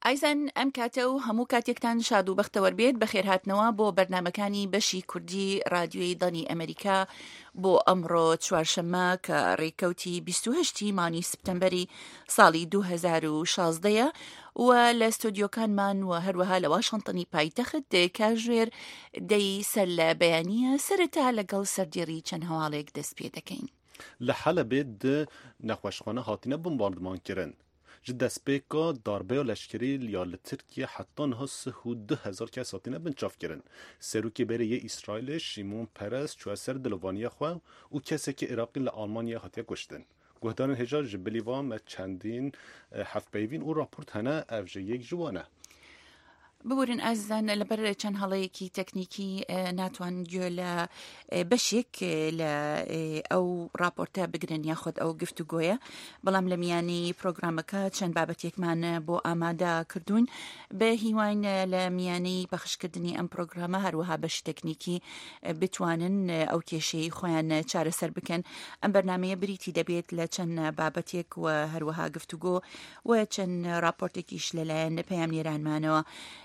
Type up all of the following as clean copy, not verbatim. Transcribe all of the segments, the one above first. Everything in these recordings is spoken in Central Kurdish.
ئایزان ئەم کاتە و هەموو کاتێکتان شاد و بەختەوەر بێت بەخێر هاتنەوە بۆ بەرنامەکانی بەشی کوردی رادیۆی دڵی ئەمریکا بۆ ئەمڕۆ چوارشەممە کە ڕێکەوتی 28 مانگی سپتەمبەری ساڵی 2016 و لە ستۆدیۆکانمان و هەروەها لە واشنتنی پایتەخت کاژێر دەی سەر لە بەیانیە سەرەتا لەگەڵ سەردێڕی چەند هەواڵێک دەست پێ دەکەین. لە حەلەبێت نەخۆشخانە هاتینە بمباردمانکردن ji destpêka darbeya leşkerî ya li Tirkiye heta niha 2000 kes hatine binçavkirin. Serokê berê yê İsraîlê Şimon Peres çûye ser dilovaniya xwe û kesekî Iraqî li Almanya hatiye kuştin. Guhdarên hêja ji bilîva me çendîn hevpeyvîn û raport hene ev ji yek ji wan e. ببورن ئازان لەبەر چەند هەڵەیەکی تەکنیکی ناتوان گوێ لە بەشێک لە ئەو راپۆرتە بگرن یاخود ئەو گفتوگۆیە، بەڵام لە میانی پرۆگرامەکە چەند بابەتێکمان بۆ ئامادە کردوون بە هیوان لە میانەی بەخشکردنی ئەم پرۆگرامە هەروەها بەش تەکنیکی بتوانن ئەو کێشەی خۆیان چارەسەر بکەن. ئەم بەرنامەیە بریتی دەبێت لە چەند بابەتێک و هەروەها گفتوگۆ و چەند راپۆرتێکیش لەلایەن پەیامنێرانمانەوە.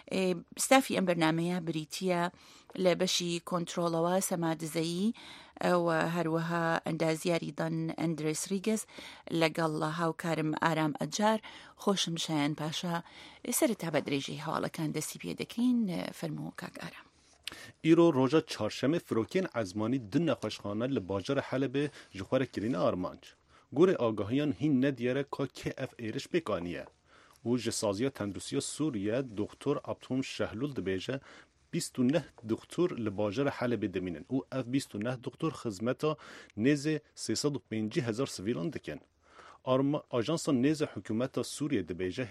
ستافی ئەم بەرنامەیە بریتیە لە بەشی کۆنترۆڵەوە سەمادزەیی و هەروەها ئەندازیاری دان ئەندرێس ریگەس لەگەڵ هاوکارم ئارام ئەجار. خۆشم شایان پاشا سەرەتا بە درێژەی هەواڵەکان دەستی پێ دەکەین. فەرموو کاک ئارام. îro roja çarşemê firokên ezmanî di nexweşxane li bajarê Helebê ji xwe re kirîne armanc. Gorê agahiyan hîn nediyere ka kê ev êriş pêkaniye. û ji saziya tenduristiya Sûriye Doktor Abdulham Şehlûl dibêje 29 doktor li bajarê Helebê dimînin û ev 29 doktor xizmeta nêzê 350,000 sivîlan dikin. Ajansa nêza hikûmeta Sûriye dibêje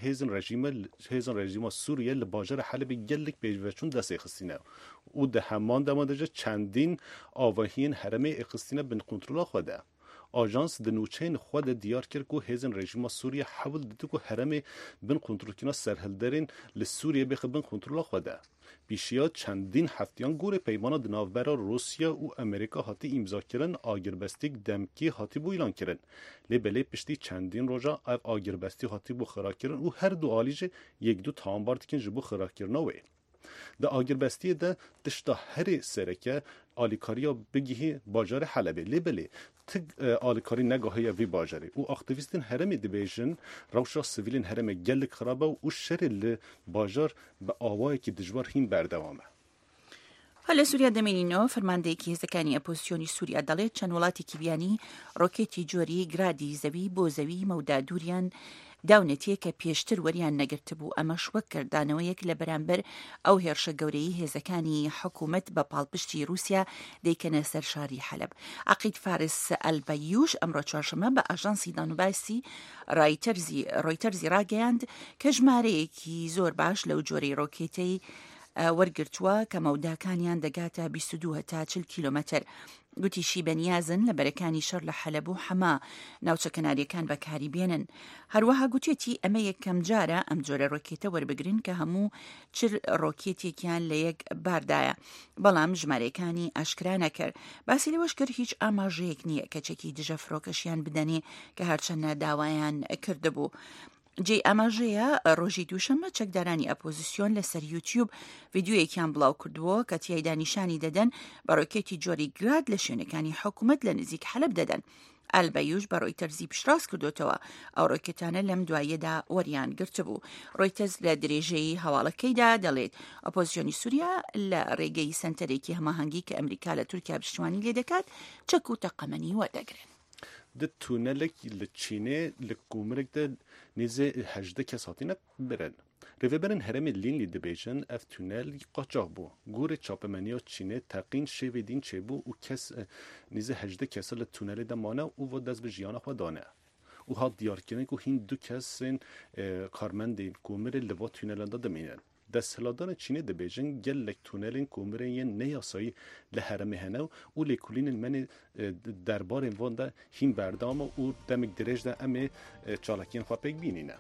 hêzên rejîma Sûriye li bajarê Helebê gelek pêşveçûn destê xistîne û di heman dema de jî çendîn avahiyên herêmê xistîne bin kontrola xwe de. Ajans di nûçeyên xwe de diyar kir ku hêzên rejîma Sûriye hewil dide ku herêmê bin kontrolkirina serhilderên li Sûriye bêxe bin kontrola xwe de. Pîşiya çendîn heftiyan gorê peymana di navbera Rûsya û Amerîka hatî îmzakirin, agirbestîk demkî hatî bû îlan kirin. Lê belê piştî çendîn roja ev agirbestî hatî bû xirakirin û her du alî jî yek du tawanbar dikin ji bo xirakirina wê. Di agirbestiyê de tişta herê sereke alîkariya bigihî bajarê Helebê. Lê belê tik alîkarî negahiye vî bajarê û aktivîstên herêmê dibêjin rewşa sivîlên herêmê gelek xirab e û şerê li bajar bi awayekî dijwar hîn berdewam e. لە سووریا دەمێنینەوە فەرماندەیەکی هێزەکانی ئەپۆزیسیۆنی سووریا دەڵێت چەند وڵاتێکی بیانی ڕۆکێتی جۆری گرادی زەوی بۆ زەوی مەودا دووریان داونەتیە کە پێشتر وەریان نەگرتبوو. ئەمەش وەک کردانەوەیەک لە بەرامبەر ئەو هێرشە گەورەی هێزەکانی حکوومەت بە پاڵپشتی رووسیا دەیکەنە سەر شاری حەلب. عەقید فارس ئەلبەیوش ئەمڕۆ چوارشەممە بە ئاژانسی دانوباسی ڕۆیتەرزی ڕاگەیاند کە ژمارەیەکی زۆر باش لەو جۆرەی ڕۆکێتەی وەرگرتووە کە مەوداکانیان دەگاتە 22 تا 40 کیلۆمەتر. گوتیشی بەنیازن لە بەرەکانی شەڕ لە حەلەب و حەما ناوچە کەناریەکان بەکاری بێنن. هەروەها گوتێتی ئەمە یەکەم جارە ئەم جۆرە ڕۆکێتە وەربگرن کە هەموو چر ڕۆکێتێکیان لە یەک باردایە، بەڵام ژمارەکانی ئاشکرا نەکرد. باسی لەوەش کرد هیچ ئاماژەیەک نییە کەچێکی دژە فڕۆکەشیان بدەنێ کە هەرچەندە داوایان کردبوو. جێ ئاماژەیە ڕۆژی دووشەممە چەکدارانی ئەپۆزیسیۆن لەسەر یوتیوب ڤیدیۆیەکیان بڵاو کردووە کە تیایدا نیشانی دەدەن بە ڕۆکێتی جۆری گراد لە شوێنەکانی حکوومەت لە نزیک حەلب دەدەن. ئەلبەیوش بە ڕۆیتەرزی پشتڕاست کردوتەوە ئەو ڕۆکێتانە لەم دواییەدا وەریان گرتبوو. ڕۆیتەرز لە درێژەی هەواڵەکەیدا دەڵێت ئۆپۆزیسیۆنی سووریا لە ڕێگەی سنتەرێکی هەماهەنگی کە ئەمریکا لە تورکیا پشتیوانی لێ دەکات چەک و تەقەمەنی وەردەگرن. Di tunelek li Çînê li Gomerek de nêzê 18 kes hatine birin. Rêveberên herêmê Lînlî dibêjin ev tunel qaçax bû. Gorê çapemeniya Çînê teqîn şêvê dîn çêbû û kes nêzê 18 kes li tunelê de mane û ve dest bi jiyana xwe dane. û hat diyarkirin ku hîn du kesên karmendên Gomerê li va tunelên de dimînin. Desthilatdarên Çînê dibêjin gelek tunelên Gomerên yên neyasayî li herêmê hene û lêkolînên menê derbarên van de hîn berdam û demek dirêj de em ê çalakiyên xwe pêk bînîne.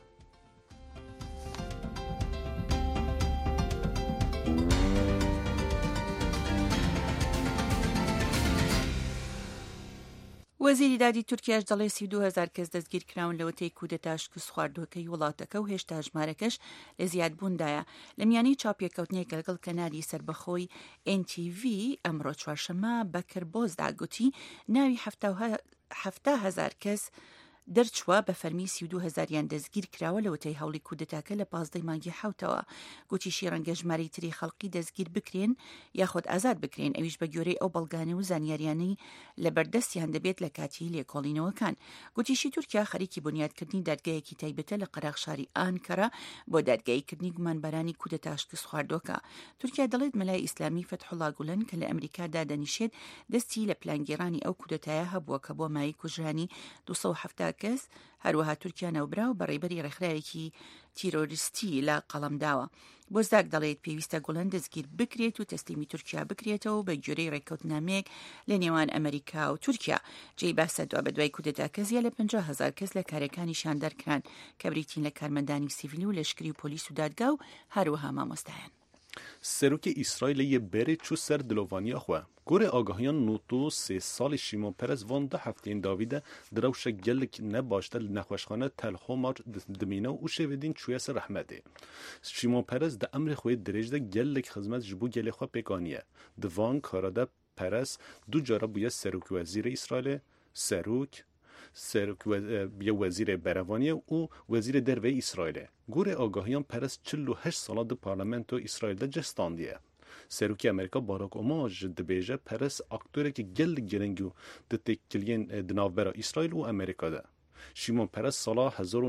وەزیری دادی تورکیاش دەڵێ 32,000 کەس دەستگیر کراون لەوەتەی کودەتا شکست خواردووەکەی وڵاتەکە و هێشتا ژمارەکەش لە زیادبووندایە. لە میانەی چاپێکەوتنێک لەگەڵ کەناری سربەخۆی NTV ئەمڕۆ چوارشەممە بەکر بۆزدا گوتی ناوی 70,000 کەس دەرچووە بە فەرمی 32,000یان دەستگیر کراوە لەوەتەی هەوڵی کودەتاکە لە 15 مانگی حوتەوە. گوتیشی ڕەنگە ژمارەی تری خەڵکی دەستگیر بکرێن یاخۆت ئازاد بکرێن، ئەویش بە گوێرەی ئەو بەڵگانە و زانیاریانەی لە بەردەستیان دەبێت لە کاتی لێکۆڵینەوەکان. گوتیشی تورکیا خەریکی بنیادکردنی دادگایەکی تایبەتە لە قەراغ شاری ئانکەرە بۆ دادگاییکردنی گومانبارانی کودەتا شکست خواردووەکە. تورکیا دەڵێت مەلای ئیسلامی فتحوڵا گولەن کە لە ئەمریکادا دەنیشێت دەستی لە پلانگێڕانی ئەو کودەتایە هەبووە کە بۆ مای کوژرانی 270 کەس. هەروەها تورکیا نەوبرا و بەڕێبەری ڕێکخراوێکی تیرۆریستی لە قەڵەمداوە. بۆزداک دەڵێت پێویستە گوڵەن دەستگیر بکرێت و تەسلیمی تورکیا بکرێتەوە بە گوێرەی ڕێککەوتنامەیەک لە نێوان ئەمریکا و تورکیا. جێی باسە دووە بە دوای کودەتا کەزیە لە 50,000 کەس لە کارەکانی شاندەرکران کە بریتین لە کارمەندانی سیڤیل و لەشکری و پۆلیس و دادگا و هەروەها مامۆستایان. سروک اسرائیل یه بره چو سر دلوانیا خواه. گوره آگاهیان نوتو 3 سال شیمون پرز وان 2 هفتین داویده دروش گلک نباشته نخوشخانه تلخو مار دمینه و شویدین چویس رحمته. شیمون پرز ده امر خوید درجده گلک خدمت جبو گل خواه پیکانیه. دوان کاراده پرز دو جارا بویا سروک وزیر اسرائیل سروک بیا وزیر بروانیه و وزیر دروی اسرائیل. گوره آگاهیان پرز 48 ساله ده پارلمنت و اسرائیل ده جستاندیه. سروکی امریکا باراک اوباما دبیجه پرس اکتوری که گل گرنگو ده تکلیین دناوبرا اسرائیل و امریکا ده. شیمون پرس سال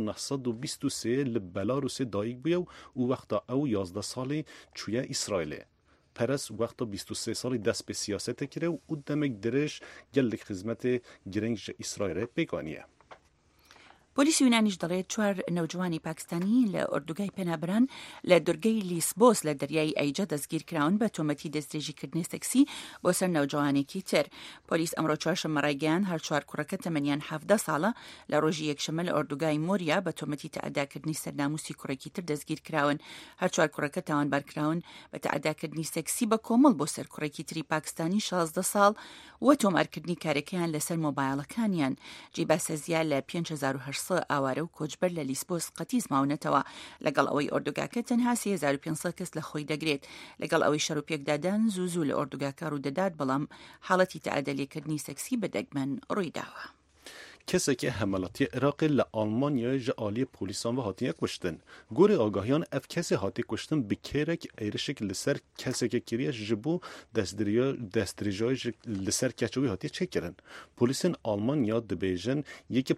1923 لبلاروس دایک بیو و وقتا او 11 سالی چویا اسرائیل. پرس وقتا 23 سالی دست به سیاست کرده و دمک درش گل خدمت گرنگ اسرائیل پیکانیه. پۆلیسی یونانیش دەڵێت 4 نەوجوانی پاکستانی لە ئۆردوگای پێنابران لە دورگەی لیسبۆس لە دەریای ئەیجە دەستگیر کراون بە تۆمەتی دەستدرێژیکردنی سەکسی بۆ سەر نەوجوانێکی تر. پۆلیس ئەمڕۆ چوارشەممە ڕایگەیاند هەر 4 کوڕەکە تەمەنیان 17 ساڵە لە ڕۆژی یەکشەممە لە ئۆردوگای مۆریا بە تۆمەتی تەعەداکردنی سەرناموسی کوڕێکی تر دەستگیر کراون. هەر 4 کوڕەکە تاوانبارکراون بە تەعەداکردنی سەکسی بە کۆمەڵ بۆ سەر کوڕێکی تری پاکستانی 16 ساڵ و تۆمارکردنی کارەکەیان لەسەر مۆبایڵەکانیان. جێباسە زیاد لە 5800 ئاوارە و کۆچبەر لە لیسبۆس قەتیز ماونەتەوە. لەگەڵ ئەوەی ئۆردوگاکە تەنها 3500 کەس لە خۆی دەگرێت. لەگەڵ ئەوەی شەڕ و پێکدادان زوو لە ئۆردوگاکە ڕوودەدات، بەڵام حاڵەتی تەعەدەلێکردنی سەکسی بە دەگمەن ڕوویداوە. کسی که حملاتی عراق ل آلمانیا جالی پلیسان و هاتیه کشتن. گوره آگاهیان اف کسی هاتی کشتن بکیرک ایرشک لسر کسی که کریه جبو دستریجای لسر کچوی هاتی چه کرن. پلیسان آلمانیا دبیجن یکی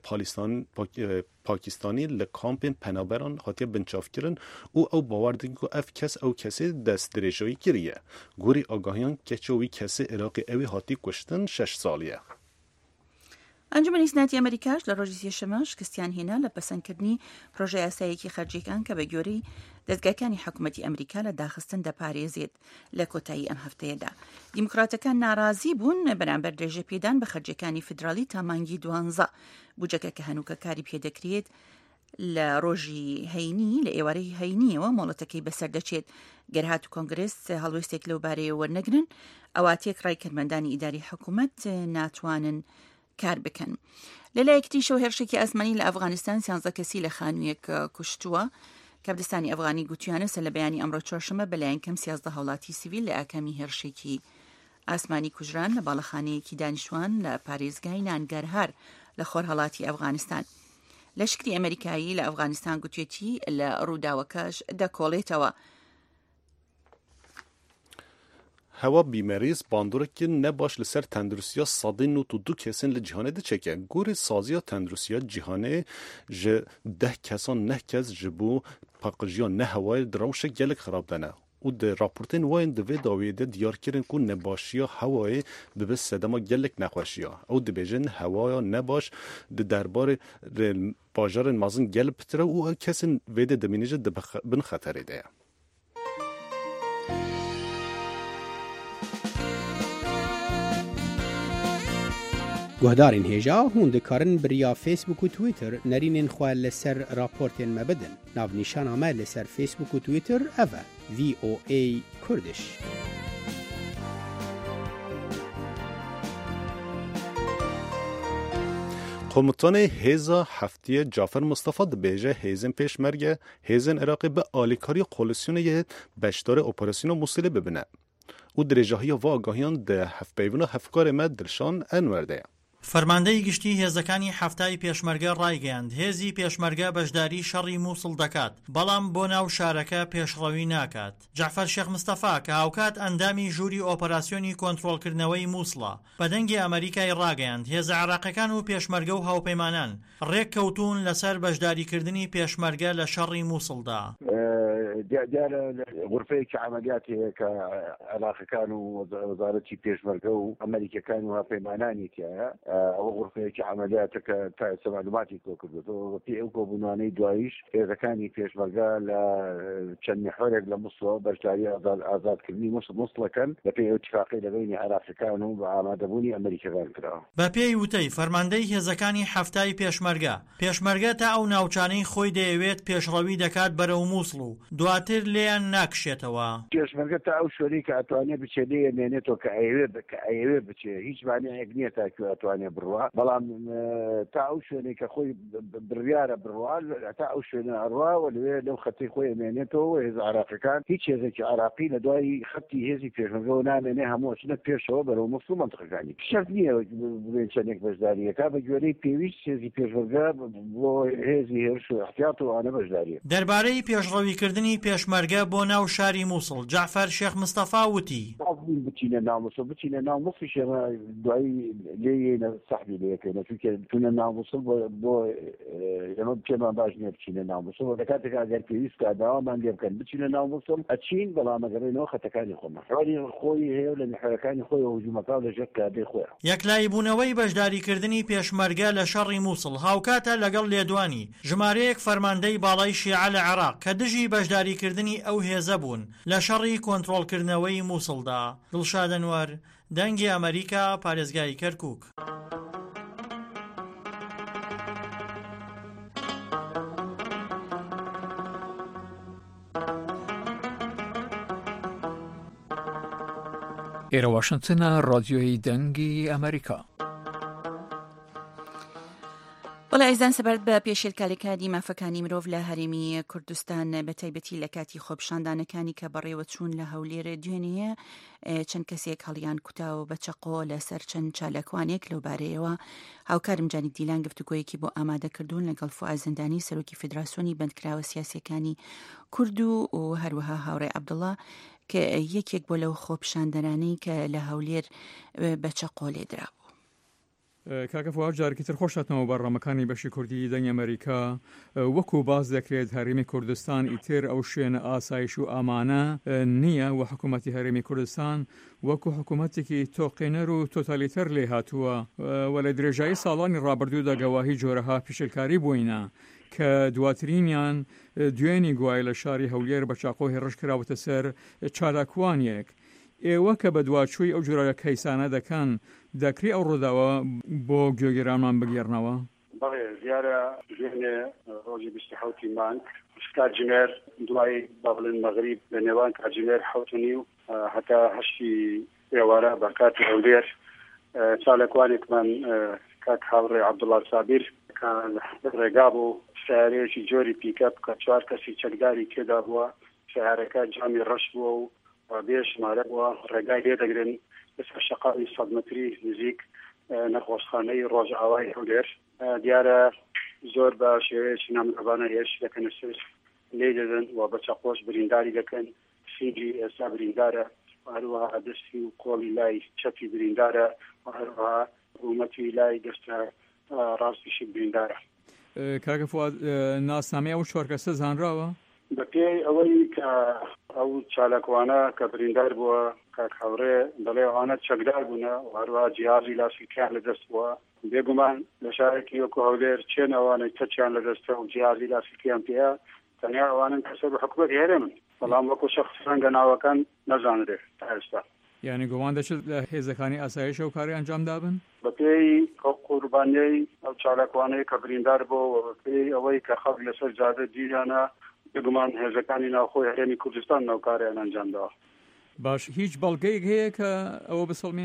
پاکستانی لکامپ پنابران هاتی بنچاف کرن او باوردن که اف کسی دستریجای کریه. گوره آگاهیان کچوی کسی عراقی اوی هاتی کشتن 6 سالیه. ئەنجومەنی سناتی ئەمریکاش لە ڕۆژی سێشەممە شکستیان هێنا لە پەسەندکردنی پرۆژە یاسایەکی خەرجیەکان کە بە گوێرەی دەستگاکانی حکوومەتی ئەمریکا لە داخستن دەپارێزێت لە کۆتایی ئەم هەفتەیەدا. دیموکراتەکان ناڕازی بوون بەرامبەر درێژە پێدان بە خەرجیەکانی فیدرالی تا مانگی 12 بودجەکە کە هەنووکە کاری پێدەکرێت لە ڕۆژی هەینی لە ئێوارەی هەینیەوە مۆڵەتەکەی بەسەر دەچێت. گەرهات و کۆنگرس هەڵوێستێک لەو بارەیە وەرنەگرن ئەوە تێک ڕایکردمەندانی ئیداری حکوومەت ناتوانن کار بکەن. لەلایەکتی شەو هێرشێکی ئاسمانی لە ئەفغانستان 13 کەسی لە خانوویەک کوشتووە. کەپدستانی ئەفغانی گوتیانە سەر لە بەیانی ئەمڕۆ چوارشەممە بەلایەن کەم 13 هەوڵاتی سیڤیل لە ئاکامی هێرشێکی ئاسمانی کوژران لە باڵەخانەیەکی دانیشتوان لە پارێزگای نانگەرهار لە خۆرهەڵاتی ئەفغانستان. لەشکری ئەمریکایی لە ئەفغانستان گوتوێتی لە ڕووداوەکەش دەکۆڵێتەوە. هوا بیماریز باندوره که نباش لسر تندرسیا ساده نو تو 2 کسین لجهانه ده چکه. گوری سازیا تندرسیا جهانه جه 10 کسان 9 کس جبو پاقجیا نه هوای دروشه گلک خراب دنه. و ده راپورتین واین دوی داویده دیار کرن که نباشیا هوای ببس صدما گلک نخوشیا. او ده بیجن هوایا نباش ده دربار باجار مازن گل پتره و کسین ویده دمینیجه ده بن خطره ده. گهدارین هێژا هون دikarin biriya Facebook û Twitter nerînên xwe li ser raportên me bidin. Navnîşana me li ser Facebook û Twitter ev e VOA Kurdish. قومتان هیزا هفتی جعفر مصطفی دبیجه هیزن پیشمرگه هیزن عراقی به آلیکاری قولسیون یه بشدار اپراسیون موصله ببینه. او درجه های و آگاهیان ده هفت پیون و هفکار مد درشان انورده. فەرماندەی گشتی هێزەکانی هەفتای پێشمەرگە ڕایگەیاند هێزی پێشمەرگە بەشداری شەڕی مووسڵ دەکات بەڵام بۆ ناو شارەکە پێشڕەوی ناکات. جعفەر شێخ مستەفا کە هاوکات ئەندامی ژووری ئۆپەراسیۆنی کۆنتڕۆڵکردنەوەی مووسڵە بەدەنگی ئەمریکای ڕاگەیاند هێزە عێراقیەکان و پێشمەرگە و هاوپەیمانان ڕێک کەوتون لەسەر بەشداریکردنی پێشمەرگە لە شەڕی مووسڵدا. دیارە غورفەیەکی عەمەلیاتی کە عێراقیەکان و وەزارەتی پێشمەرگە و ئەمریکەکان و هاوپەیمانانی تایە ئەوە غورفەیەکی عەمەلیاتەکە تا ئێستا مەعلوماتی تۆ کردوێتەوە پێی ئەو کۆبوونانەی دواییش هێزەکانی پێشمەرگە لە چەند میحورێک لە مووسڵەوە بەشداری ئازادکردنی مووسڵەکەن بە پێی ئەتفاقی لەبینی عێراقیەکان و بە ئامادەبوونی ئەمریکەکان کراوە. بە پێی وتەی فەرماندەی هێزەکانی هەفتای پێشمەرگە تا ئەو ناوچانەی خۆی دەیەوێت پێشڕەوی دەکات بەرەو مووسڵ و دواتر لێیان ناکشێتەوە. پێشمەرگە تا ئەو شوێنەی کە ئەتوانێت بچێت لێنێتەوە کە ئەیەوێت بچێت هیچ مانایەک نییە تاکو ئەتوانێت بڕوا بەڵام تا ئەو شوێنەی کە خۆی بڕیارە بڕوا تا ئەو شوێنە ئەڕوا و لەوێ لەو خەتی خۆی ئەمێنێتەوە هێز عێراقیەکان هیچ هێزێکی عێراقی لە دوای خەتی هێزی پێشمەرگەوە نامێنێ هەموو چنە پێشەوە بەرەو مووسڵ مەنتیقەکانی شەرت نییە بڵێن چەندێک بەشداریەکە بە گوێرەی پێویست هێزی پێشمەرگە بۆ هێزی هێرش و احتیاط و ئانە بەشداریە. دەربارەی پێشڕەویکردنی پێشمەرگە بۆ ناو شاری مووسڵ جعفەر شێخ مستەفا وتی بچینە ناو مووسڵ بچینە ناو مووسڵ دوایی لێ سەحبی لەکەین چونکە تونە ناو مووسڵ بۆ ئێمە پێمان باش نییە بچینە ناو مووسڵ لە کاتێک ئەگەر پێویست داوامان لێ بکەن بچینە ناو مووسڵ ئەچین بەڵام ئەگەڕێنەوە خەتەکانی خۆمان حوالی خۆی هەیە لە میحورەکانی خۆی هجوومەکە لەژێر کادەی خۆیان. یەکلایبوونەوەی بەشداریکردنی پێشمەرگە لە شەڕی مووسڵ هاوکاتە لەگەڵ لێدوانی ژمارەیەک فەرماندەی باڵای شیعە لە عێراق کە دژی بەشداریکردنی ئەو هێزە بوون لە شەڕی کۆنتڕۆڵکردنەوەی مووسڵدا. دڵشاد ئەنوەر دەنگی ئەمریکا پارێزگای کەرکووک. ئێرە واشنگتنە ڕادیۆی دەنگی ئەمریکا. وڵا ئەیزان سەبارەت بە پێشێلکاریەکانی مافەکانی مرۆڤ لە هەرێمی کوردستان بە تایبەتی لە کاتی خۆپشاندانەکانی کە بەڕێوە چوون لە هەولێرە دوێنەیە چەند کەسێک هەڵیان کوتاوە بە چەقۆ لەسەر چەند چالاکوانێک لەو بارەیەوە هاوکارم جانی دیلان گفتوگۆیەکی بۆ ئامادەکردوون لەگەڵ فواد زندانی سەرۆکی فیدراسیۆنی بەندکراوە سیاسیەکانی کورد و هەروەها هاوڕێ عەبدوڵڵا کە یەکێک بۆ لەو خۆپشاندەرانەی کە لە هەولێر بە چەقۆ لێدرا. کاکە فواد جارێکی تر خۆشاتنەوە بەڕامەکانی بەشی کوردی دەنگی ئەمریکا وەکو باز دەکرێت هەرێمی کوردستان ئیتر ئەو شوێنە ئاسایش و ئامانە نییە و حکوومەتی هەرێمی کوردستان وەکو حکوومەتێکی تۆقێنەر و تۆتالیتەر لێ هاتووە و لە درێژایی ساڵانی ڕابردوودا گەواهی جۆرەها پیشلکاری بووینە کە دواترینیان دوێنی گوای لە شاری هەولێر بە چاقۆ هێڕش کراوەتە سەر چالاکوانیەک. ئێوە کە بە دواچووی ئەو جۆرە کەیسانە دەکەن دەکری ئەو ڕووداوە بۆ گوێگیرانمان بگێڕنەوە؟ بەڵێ دیارە دوێنێ ڕۆژی 27 مانگ کاتژمێر دوای بەڵێن مەغریب لە نێوان کاتژمێر 7 و هەتا 8 ئێوارە بە کاتی هەولێر چالاکوانێکمان کات هاوڕێ عەبدوڵڵا سابیر کە ڕێگا بوو سیارەیەکی جۆری پیکەپ کە 4 کەسی چەکداری تێدا بووە سیارەکە جامی ڕەش بووە و بێ ژمارە بووە ڕێگای لێ دەگرن لەسەر شەقاوی 100 مەتری نزیک نەخۆشخانەی ڕۆژئاوای هەولێر دیارە زۆر بە شێوەیەکی نامەوانە هێرش دەکەن سەر لێ دەدەن و بە چەقۆش برینداری دەکەن سینگی ئێستا بریندارە هەروەها دەستی و کۆڵی لای چەپی بریندارە هەروەها حکوومەتی لای دەستە ڕاستیشی بریندارە. کاکە فواد ناسنامەی ئەو 4 کەسە زانراوە؟ بە پێی ئەوەی کە ئەو چالاکوانە کە بریندار بووە کاک هەوڕێ دەڵێ ئەوانە چەکدار بوونە و هەروەها جیهازی لاسیکیان لەدەست بووە بێگومان لە شارێکی وەکو هەولێر چێن ئەوانەی تەچیان لەدەستە و جیهازی لاسیکیان پێە تەنیا ئەوانن کەسە بە حکومەتی هەرێمن بەڵام وەکو شەخص ڕەنگە ناوەکان نەزانرێ تا ئێستا. یعنی گومان دەچێت لە هێزەکانی ئاسایشە و کاری ئەنجام دابن؟ بە پێی ئەو قوربانیەی ئەو چالاکوانەی کە بریندار بووە و بە پێی ئەوەی کە خەڵک لەسەر جادە دیریانە بگومان هێزەکانی ناوخۆی هەرێمی کوردستان ناوکاریان ئەنجام داوە. باش هیچ بەڵگەیەک هەیە کە ئەوە بسەڵمێنی؟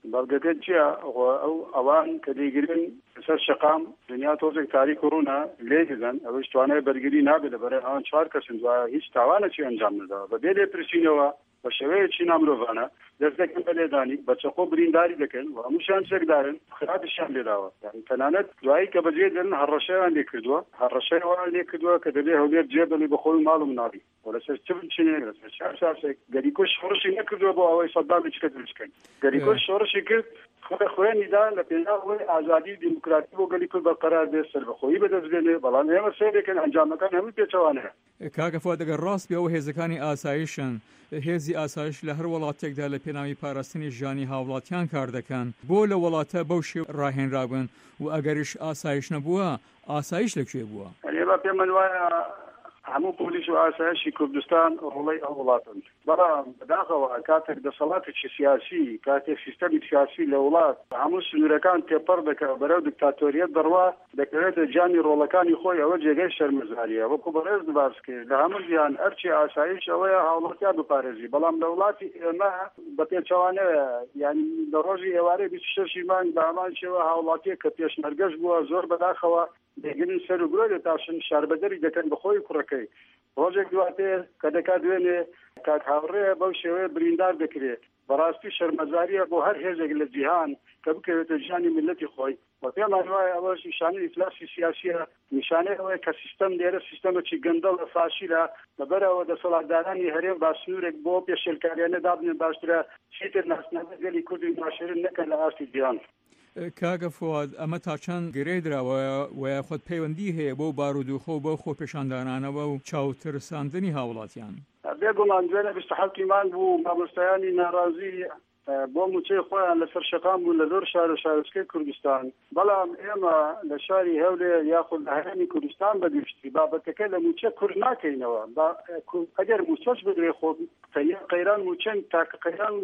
بەڵگەکە چییە ئەو ئەوان کە دەیگرن سەر شقام دنیا تۆزێک تاریک ڕوونا لێ دەدەن ئەوەش توانای بەرگری نابێت لەبەرەی ئەوان 4 کەسن دوایە هیچ تاوانێکی ئەنجام نەداوە بەبێ لێپرسینەوە بە شێوەیەکی نامرۆڤانە دەست دەکەن بە لێدانی بە چەقۆ برینداری دەکەن و هەمووشیان چێکدارن خراپیشیان لێداوە یعنی تەنانەت دوایی کە بەجێ دێن هەڕەشەیان لێ کردووە هەڕەشەیەوان لێ کردووە کە دەبێ هەولێر جێبەڵی بە خۆی ماڵ و مناڵی و لەسەر چ بچینێ لەسەر چارچارچێک گەریکۆ شۆڕشی نەکردووە بۆ ئەوەی سەدام بچکە دروستکەن گەریکۆ شۆڕشی کرد خوێنیدا لە پێناوەی ئازادی دیموکراتی بۆ گەلی کرد بەقەرار بێ سەربەخۆیی بەدەستبێنێ بەڵام ئێمە سێرێکن ئەنجامەکان هەموو پێچەوانەیە کاکە فواد ئەگەر ڕاست بێ ئەوە هێزەکانی ئاسایشن هێزی ئاسایش لە هەر وڵاتێکدا لە پێناوی پاراستنی ژیانی هاوڵاتیان کار دەکەن بۆ لە وڵاتە بەو شێو ڕاهێنرابن و ئەگەریش ئاسایش نەبووە ئاسایش لەکوێ بووە ئێمە پێمان وایە هەموو پۆلیس و ئاسایشی کوردستان ڕۆڵەی ئەو وڵاتن بەڵام بەداخەوە کاتێک دەسەڵاتێکی سیاسی کاتێک سیستەمی سیاسی لە وڵات هەموو سنوورەکان تێپەڕ دەکات بەرەو دیکتاتۆریەت دەڕوا دەکەوێتە جانی ڕۆڵەکانی خۆی ئەوە جێگەی شەرمەزاریە وەکو بەڕێز باس کرد لە هەموو ژیان ئەرچی ئاسایش ئەوەیە هاوڵاتیان بپارێزی بەڵام لە وڵاتی ئێمە بە پێچەوانەیە یعنی لە ڕۆژی ئێوارەی 26 مانگ بە هەمان شێوە هاوڵاتیە کە پێشمەرگەش بووە زۆر بەداخەوە دەگرن سەر و گرۆ دەتاشن شاربەدەری دەکەن بەخۆی کوڕەکەی ڕۆژێک دواتێ کە دەکات دوێنێ کات هاوڕێە بەو شێوەیە بریندار دەکرێت بەڕاستی شەرمەزاریە بۆ هەر هێزێک لە جیهان کە بکەوێتە ژیانی ملەتی خۆی و پێمان وایە ئەوەش نیشانەی ئیفلاسی سیاسیە نیشانەی ئەوەیە کە سیستەم لێرە سیستەمێکی گەندەڵە فاشیلە لەبەرەوە دەسەڵاتدارانی هەرێم با سنوورێک بۆ پێشێلکاریانە دابنێن باشترە چیتر ناسنامە گەلی کوردی ناشرین نەکەن لە ئاستی جیهان کاگە فواد ئەمە تا چەند گرەی درراوە وە خۆت پەیوەندی هەیە بۆ بارودوخۆ بۆ خۆپێشاندانانەوە و چاوترساندنی هاوڵاتیان بێگومان دوێنێ 27 مانگ بوو مامۆستایانی ناڕازی بۆ موچەی خۆیان لەسەر شەقام بوو لە زۆر شار و شارستکەی کوردستان بەڵام ئێمە لە شاری هەولێر یاخود لە هەرێمی کوردستان بەگشتی بابەتەکە لە موچە کورد ناکەینەوە ئەگەر موچەش بدرێ خۆ قەیران موچەن تاکە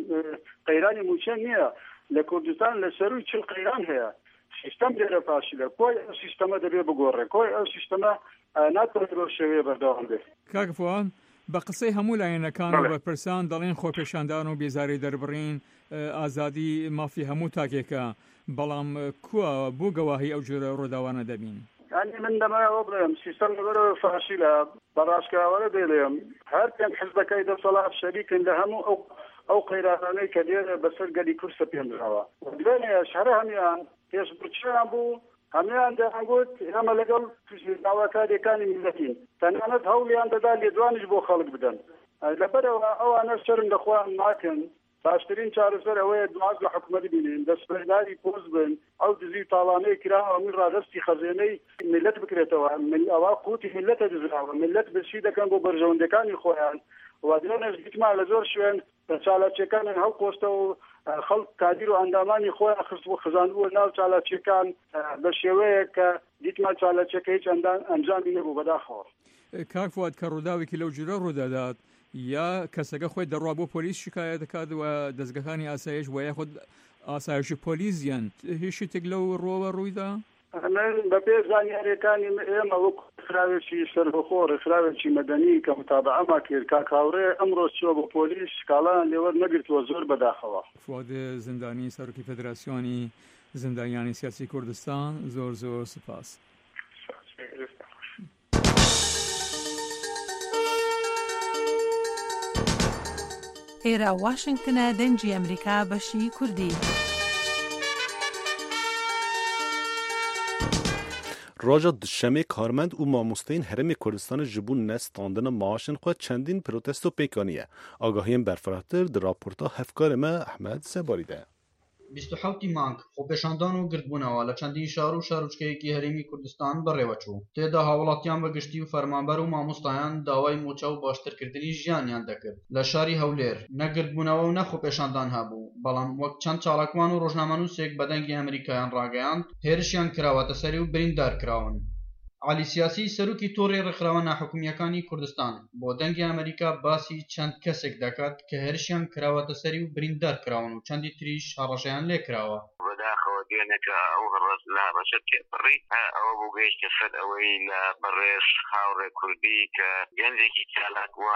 قەیرانی موچە نییە لە کوردستان لە سەروی 40 قەیران هەیە سیستەم لێرە پاشیلە کۆی ئەو سیستەمە دەبێ بگۆڕێ کۆی ئەو سیستەمە ناتوانێت بۆ شێوەیە بەردەوام بێت کاکە فواد بە قسەی هەموو لایەنەکان و بەرپرسان دەڵێن خۆپێشاندان و بێزاری دەربڕین ئازادی مافی هەموو تاکێکە بەڵام کووە بۆ گەواهی ئەو جۆرە ڕۆداوانە دەبین يعني من دماغ بڵێم سیستەم لەبەرەوە فاشیلە بەڕاستکراوانە دەیڵێم هەر پێنج حزبەکەی دەسەڵات شەریکن لە هەموو ئەو قەیرانانەی کە لێرە بەسەر گەلی کورسە پێنراوە دوێنێ شەرە هەمیان پێشبڕچیان بوو هەمیان دەهەنگوت ئێمە لەگەڵ داواکاریەکانی میلەتین تەنانەت هەوڵیان دەدا لێدوانیش بۆ خەڵک بدەن لەبەرەوە ئەوانە شەرم لەخۆیان ناکەن باشترین چارەسەر ئەوەیە دواز لە حکومەتی بینین دەستبەرداری پۆز بن ئەو دزی تاڵانەی کراوە من ڕادستی خەزێنەی میلەت بکرێتەوە ئەوە قوتی میلەتە دزراوە میلەت بچی دەکەن بۆ بەرژەوەندەکانی خۆیان و دوێنێ دیتمان لە زۆر شوێن چالاکیەکانن هەڵ کۆستە و خەڵک کادیر و ئەندامانی خۆیان خست بۆ خزاندبووە ناو چالاکیەکان بە شێوەیە کە دیتمان چالاکیەکە هیچ ئەنجامی نەبوو بەداخەوە کاک فواد کە ڕووداوێکی لەو جورە ڕوودەدات یا کەسەکە خۆی دەڕوا بۆ پۆلیس شکایەت دەکات و دەستگەکانی ئاسایش وە یاخود ئاسایشی پۆلیسیان هیچ شتێک لەو ڕۆوە ڕوویدا بە پێ زانیاریەکانی ئێمە وەک خراوێکی سەربەخۆ ڕێکخراوێکی مەدەنی کە متابعەما کرد کاکاوڕێ ئەمڕۆ چووە بۆ پۆلیس کاڵان لێوە نەگرتووە زۆر بەداخەوە فواد زیندانی سەرۆکی فێدراسیۆنی زیندانیانی سیاسی کوردستان زۆر زۆر سوپاس ئێرە واشنگتنە دەنگی ئەمریکا بەشی کوردی ڕۆژە دوشەمێ کارمەند û mamosteyên Herêmê Kurdistanê ji bo nestandina maaşên xwe çendîn protesto pêkaniye. Agahiyên berfirahtir di raporta hevkarê me Ehmed Sebarî de. 27 مانگ خۆپێشاندان و گرتبوونەوە لە چەندین شار و شارۆچکەیەکی هەرێمی کوردستان بەڕێوەچوو تێدا هاوڵاتیان بەگشتی و فەرمانبەر و مامۆستایان داوای موچە و باشترکردنی ژیانیان دەکرد لە شاری هەولێر نەگرتبوونەوە و نەخۆپێشاندان هەبوو بەڵام وەک چەند چاڵاکوان و ڕۆژنامەنووسێک بەدەنگی ئەمریکایان ڕاگەیاند هێرشیان کراوەتە سەری و بریندار کراون علی سیاسی سەرۆکی تۆڕی ڕێکخراوە ناحکومیەکانی کوردستان بۆ دەنگی ئەمریکا باسی چەند کەسێک دەکات کە هێرشیان کراوەتە سەری و بریندار کراون و چەندی تریش هەڕەشەیان لێ کراوە بەداخەوە دوێنێکە ئەو لە ڕەشە تێپەڕی ئەوە بۆ گەیشتە سەر ئەوەی لە بەڕێز هاوڕێ کوردی کە گەنجێکی چالاک وانە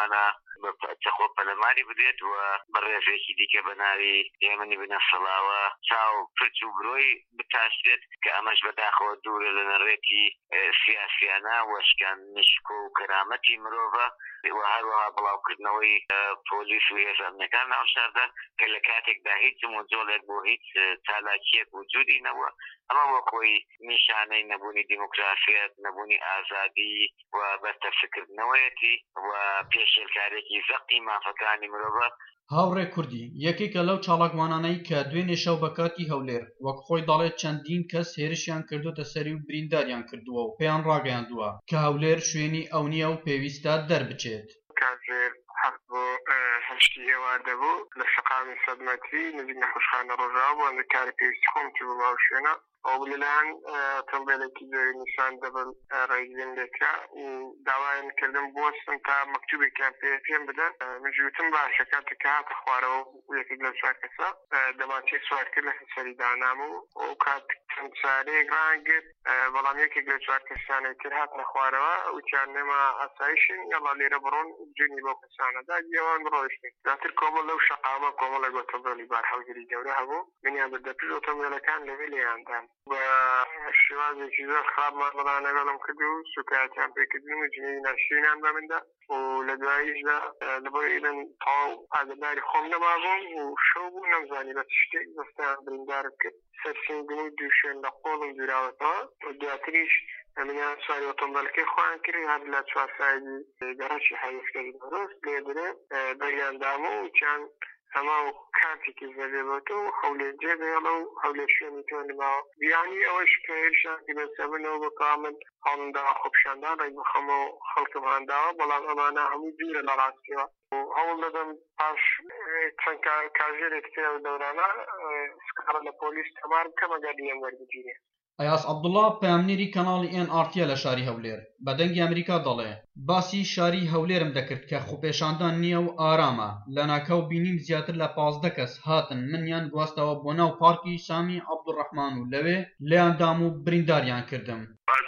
تەخۆ پەلەماری بدێت و بەڕێزێکی دیکە بەناوی ئێمەنی بنەسەڵاوە چاو پرچ و برۆی بتاشتێت کە ئەمەش بەداخەوە دوورە لە نەڕێتی سیاسیانە وەشکان نشکۆ و کەرامەتی مرۆڤە و هەروەها بڵاوکردنەوەی پۆلیس و هێز ئەمنیەکان ناو شاردا کە لە کاتێکدا هیچ مۆجۆڵێک بۆ هیچ چالاکیەک وجودی نەبووە. ئەمە وە خۆی نیشانەی نەبوونی دیموکراسیەت، نەبوونی ئازادی و بەرتەفکردنەوەیەتی و پێشێلکارێکی زەقی مافەکانی مرۆڤە. هاوڕێ کوردی یەکێکە لەو چاڵکمانانەی کە دوێنێ شەو بە کاتی هەولێر وەک خۆی دەڵێت چەندین کەس هێرشیان کردوتە سەری و برینداریان کردووە و پێیان ڕاگەیاندووە کە هەولێر شوێنی ئەو نییە و پێویستە دەربچێت. کاتژێر حەفت بۆ هەشتی هێوار دەبوو لە شقامی 100 مەتری نزیک نەخۆشخانە ڕۆژاو بۆ ئەندە کاری پێویستی خۆم چ بۆ باو شوێنە ئەو لەلایەن تەڵبێلێکی زۆری نیشان دەبن ڕێگرێنێکە و داوایان کردم بۆستم تا مەکتوبێکیان پێم بدەن. مژوتم باشە کاتێککە هاتە خوارەوە و یەکێک لە چوار کەسە دەماچێ سوارکرد لە سەری دانام و ئەو کات چەند چارەیەک ڕانگرت بەڵام یەکێک لە چوار کەسانێک کرد هاتە خوارەوە وتیان نێمە ئاسایشن یاڵا لێرە بڕۆن جوێنی بۆ کەسانەدا گیێوان ڕۆیشتن زیاتر کۆمەڵ لەو شەقامە کۆمەڵێک ئۆتۆمبیلی بار هەڵگری گەورە هەبوو منیان بردە پێش ئۆتۆمبیلەکان لەوێ لێیاندان بە شێوازێکی زۆر خراپمان بەڵانەگەڵم کرد و سوکایەتیان پێکردن و جنێی ناشرینیان بە مندا و لە دواییشدا لەبەر ئێدەن تەواو ئاگداری خۆم نەمابووم و شەو بوو نەمزانی بە شتێک دەستیان بریندارم کرد سەرسنگن و دووشێن لە قۆڵم دوراوەتەوە و دواتریش منیان سواری ئۆتۆمبیلەکەی خۆیان کرد هەر لە چوار سایدی گەڕەکی حەیفکردی ڕۆست لێ درێ بەریاندامە و چیان ئەمە و کاتێکی زەبێبەوە و هەولێر جێبێڵە و هەولێر شوێنی تۆنماوە بیانی ئەوەش کە هێرشانی بەسەبنەوە بەکا من هەڵمدا خۆپشاندان ڕێک بخەمە و خەڵکم هەنداوە بەڵام ئەمانە هەموو دوورە لە ڕاستیەوە هەوڵ دەدەم پاش چەند کاژێرێک پێ دەورانە سکارە لە پۆلیس تەمار بکەم ئەگەر لێم وەربگیرێ. ئەیاس عەبدوڵڵا پەیامنێری کەناڵی NRT لە شاری هەولێر بە دەنگی ئەمریکا دەڵێ باسی شاری هەولێرم دەکرد کە خوپێشاندان نییە و ئارامە لە ناکەو بینیم زیاتر لە 15 کەس هاتن منیان گواستەوە بۆ ناو پارکی سامی عەبدوڕەحمان و لەوێ لێیاندام و برینداریان کردم.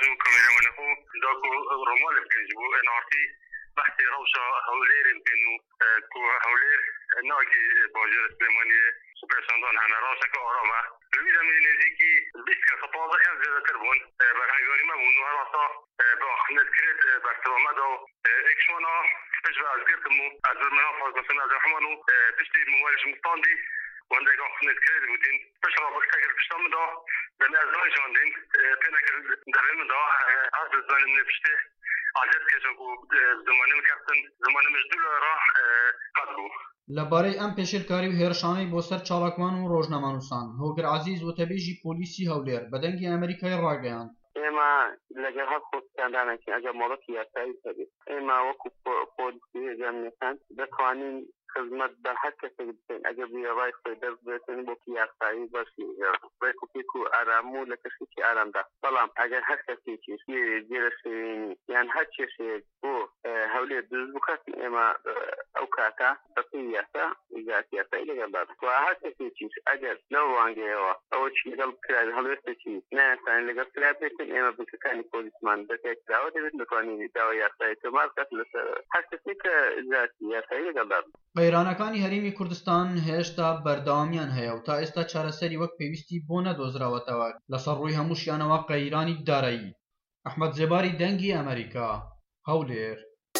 بحثي روشة هولير يمكن كو هولير ناكي باجر سليمانية سوبر ساندان هنا راسك أرامة الويدا من نزيكي البيسكا فطازة كان زيادة تربون برهنگاري ما بونو هراسا باخنت كريت برسوامدو اكشوانا بجبع ازگرتمو از المنافع مثلا از رحمانو تشتي موالش مستاندي وعندك اخنت كريت بودين بشرا بكتاكر بشتامدا دمي ازران جاندين بيناكر درمدا عز الزان من بشتي عادت کەسەکو زمانم کەفتن زمانمش دوو ڕاح قەت بوو. لەبارەی ئەم پێشێلکاری و هێرشانەی بۆ سەر چاڵکمان و ڕۆژنامەنووسان هۆگر عەزیز وتەبێژی پۆلیسی هەولێر بە دەنگی ئەمریکای ڕاگەیاند. ئێمە لەگەڵ هەر خۆستاندانێکی ئەگەر مۆڵەتی یاسایی هەبێت ئێمە وەکو پۆلیسی هێزانەکان دەتوانین خزمەت بە هەر کەسێک بکەین ئەگەر بیاوای خۆی دەست بێتن بۆ یاسایی باشی ڕێکوپێک و ئارام و لە کەشێکی ئارامدا بەڵام ئەگەر هەر کەسێکی جێرە شوێنی یان هەر کێشەیەک بۆ هەولێر دروست بکات ئێمە ئەو کاتە بەپێی یاسا ئیجازەتی یاسایی لەگەڵ و هەر کەسێکیش ئەگەر لەو ڕوانگەیەوە ئەوەی لەگەڵ کرا هەڵوێستێکی نایاسانی لەگەڵ کرا بێتن ئێمە بچەکانی پۆلیسمان دەکراوە دەبێت بتوانین داوای یاسایی تۆمار بکات لەسەر هەر کەسێک کە ئیجازەتی یاسایی لەگەڵ قەیرانەکانی هەرێمی کوردستان هێشتا بەردەوامیان هەیە و تا ئێستا چارەسەری وەک پێویستی بۆ نەدۆزراوەتەوە لەسەر ڕووی هەمووشیانەوە قەیرانی دارایی. ئەحمەد جێباری دەنگی ئەمریکا هەولێر.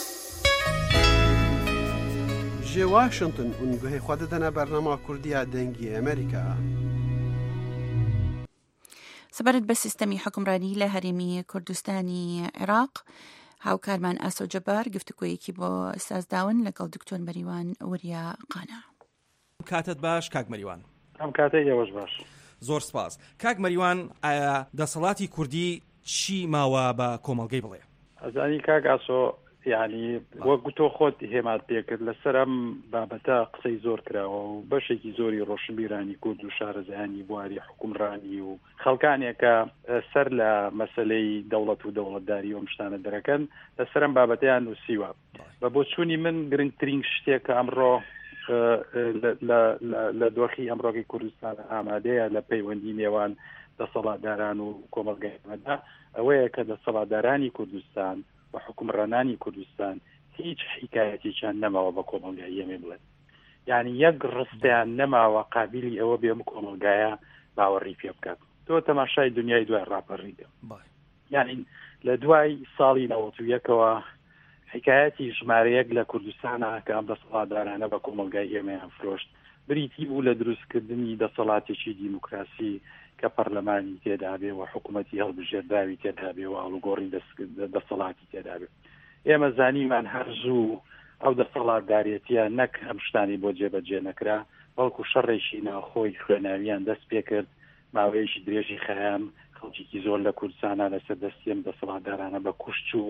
ji Washington û guhê xwe didine bernama Kurdiya dengî Amerîka. سەبارەت بە سیستەمی حکومڕانی لە هەرێمی کوردستانی عێراق هاوکارمان ئاسۆ جەبار گفتوگۆیەکی بۆ سازداون لەگەڵ دکتۆر مەریوان وریا قانە. کاتت باش کاک مەریوان. ئەم کاتە ئێوەش باش. زۆر سپاس. کاک مەریوان ئایا دەسەڵاتی کوردی چی ماوە بە کۆمەڵگەی بڵێ؟ ئەزانی کاک ئاسۆ یعنی وەکو تۆ خۆت هێمات پێکرد لەسەر ئەم بابەتە قسەی زۆر کراوە و بەشێکی زۆری ڕۆشنبیرانی کورد و شارەزایانی بواری حکومڕانی و خەڵکانێکە سەر لە مەسلەی دەوڵەت و دەوڵەتداری و شتانە دەرەکەن لەسەر ئەم بابەتیان نووسیوە بە بۆ چوونی من گرنگترین شتێکە ئەمڕۆ لە دۆخی ئەمڕۆکی کوردستان ئامادەیە لە پەیوەندی نێوان دەسەڵاتداران و کۆمەڵگەیەکەدا ئەوەیە کە دەسەڵاتدارانی کوردستان و حکومڕانانی کوردستان هیچ حکایەتێکیان نەماوە بە کۆمەلگای ئێمە بڵێن یعنی یەک ڕستیان نەماوە قابلی ئەوە بێم کۆمەلگایە باوەڕی پێ بکات تۆ تەماشای دنیای دوای ڕاپەڕیدە یعنی لە دوای ساڵی 91ەوە حکایەتی ژمارەیەک لە کوردستانە کە ئەم دەسەڵاتدارانە بە کۆمەلگای ئێمەیان فرۆشت بریتی بوو لە دروستکردنی دەسەڵاتێکی دیموکراسی کە پەرلەمانی تێدا بێ و حکوومەتی هەڵبژێرداوی تێدا بێ و ئاڵوگۆڕی دەسەڵاتی تێدا بێ ئێمە زانیمان هەرزوو ئەو دەسەڵاتدارێتیە نەک ئەم شتانی بۆ جێبەجێ نەکرا بەڵکو شەڕێکی ناخۆی خوێناویان دەست پێ کرد ماوەیەکی درێژی خەیام خەڵکێکی زۆر لە کوردستانە لەسەر دەستی ئەم دەسەڵاتدارانە بە کوشت و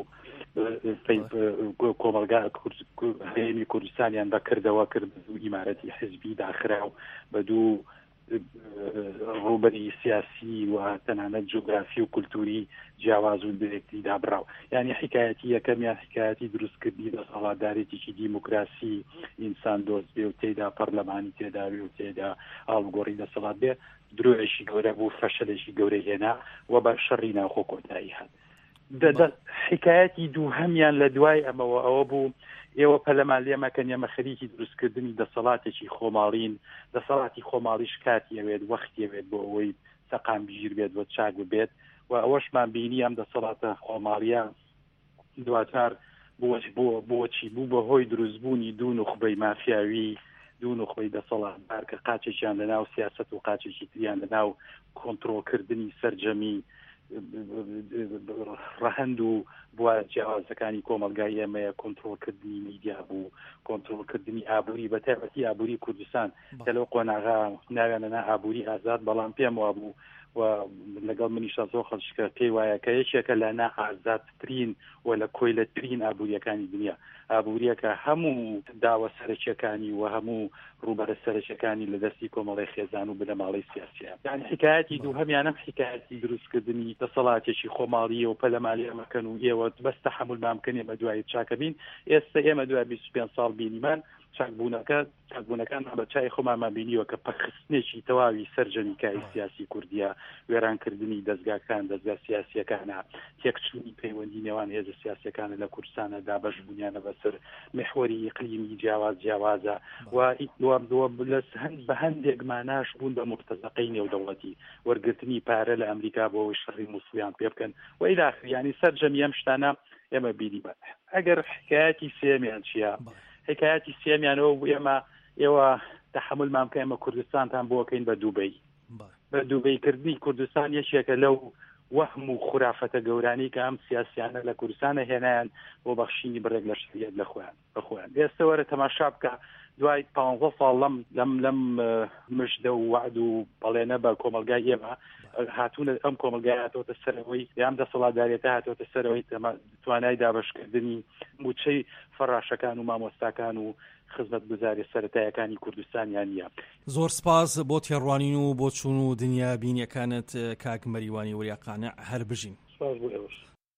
کۆمەلگا هەرێمی کوردستانیان بەکردەوە کرد بە دوو ئیمارەتی حزبی داخرا و بە دوو ڕوبەری سیاسی و تەنانەت جوگرافی و کولتوری جیاواز و درێکتی دابراو یعنی حکایەتی یەکەمیان حکایەتی دروستکردی دەسەڵاتدارێتێکی دیموکراسی ئینسان دۆست بێ و تێدا پەرلەمانی تێدا بێ و تێدا ئاڵوگۆڕی دەسەڵات بێ درۆیشی گەورە بوو فەشەلێکی گەورەی هێنا و بە شەڕی ناوخۆ کۆتایی هات حکایەتی دوو هەمیان لە دوای ئەمەوە ئەوە بوو ئێوە پەلەمان لێمەکەن ئێمە خەریکی دروستکردنی دەسەڵاتێکی خۆماڵین دەسەڵاتی خۆماڵیش کاتی ئەوێت وەختی ئەوێت بۆ ئەوەی سەقام بژیر بێت بۆ چاک ببێت و ئەوەشمان بینی ئەم دەسەڵاتە خۆماڵیە دواتر بۆچی بوو بە هۆی دروستبوونی دوو نوخبەی مافیاوی دوو نوخبەی دەسەڵاتدار کە قاچێکیان لەناو سیاست و قاچێکی تریان لەناو کۆنتڕۆلکردنی سەرجەمی ڕەهەند و بووە جیاوازەکانی کۆمەلگای ئێمەیە کۆنتڕۆلکردنی میدیا بوو کۆنتڕۆلکردنی ئابووری بە تایبەتی ئابووری کوردستان کە لەو قۆناغا ناوێنەنا ئابووری ئازاد بەڵام پێم وا بوو و لەگەڵ منیشە زۆر خەڵکە پێی وایە کە یەکێکە لە نائازادترین و لە کۆیلەترین ئابووریەکانی دنیا ئابووریەکە هەموو داوە سەرچیەکانی و هەموو ڕوبەرە سەرچیەکانی لە دەستی کۆمەڵی خێزان و بنەماڵی سیاسیە یعنی حکایەتی دوو هەمیانم حکایەتی دروستکردنی دەسەڵاتێکی خۆماڵی و پەلەمالی ئەمەکەن و ئێوە بەس تەحمل مامکەنێ بە دوای چاکە بین ئێستا ئێمە دوای 25 ساڵ بینیمان چاکبوونەکان بە چای خۆمامان بینیوە کە پەخستنێکی تەواوی سەرجەمیکای سیاسی کوردیە وێرانکردنی دەستگاکان دەستگا سیاسیەکانە تێکچوونی پەیوەندی نێوان هێزە سیاسیەکانە لە کوردستانە دابەش بوونیانە بەسەر محوەری ئیقلیمی جیاوازە و بە هەندێک ماناش بوون بە مرتەزەقەی نێودەوڵەتی وەرگرتنی پارە لە ئەمریکا بۆ ئەوەی شەڕی موسڵیان پێ بکەن و ئیلا ئاخر یعنی سەرجەمی ئەم شتانە ئێمە بینی بە ئەگەر حکایەتی سێمیان چییە حکایەتی سێمیانەوە بوو ئێوە تەحمل مامکە ئێمە کوردستانتان بۆکەین بە دووبەیکردنی کوردستان یەکێکە لەو وەهم و خورافەتە گەورانی کە ئەم سیاسیانە لە کوردستانە هێنایان بۆ بەخشینی بڕێک لە شریعەت لە خۆیان ئێستا وەرە تەماشا بکە دوای 15 ساڵ لەم مژدە و وعد و بەڵێنە بە کۆمەلگای ئێمە هاتوونە ئەم کۆمەلگای هاتۆتە سەرەوەی یان دەسەڵاتدارێتە هاتۆتە سەرەوەی توانای دابەشکردنی موچەی فەراشەکان و مامۆستاکان و خزمەتگوزاری سەرەتایەکانی کوردستانیان نیە. زۆر سپاس بۆ تێڕوانین و بۆ چوون و دنیا بینیەکانت کاک مەریوانی وریاقانە هەر بژین. سپاس بۆ ئێوەش.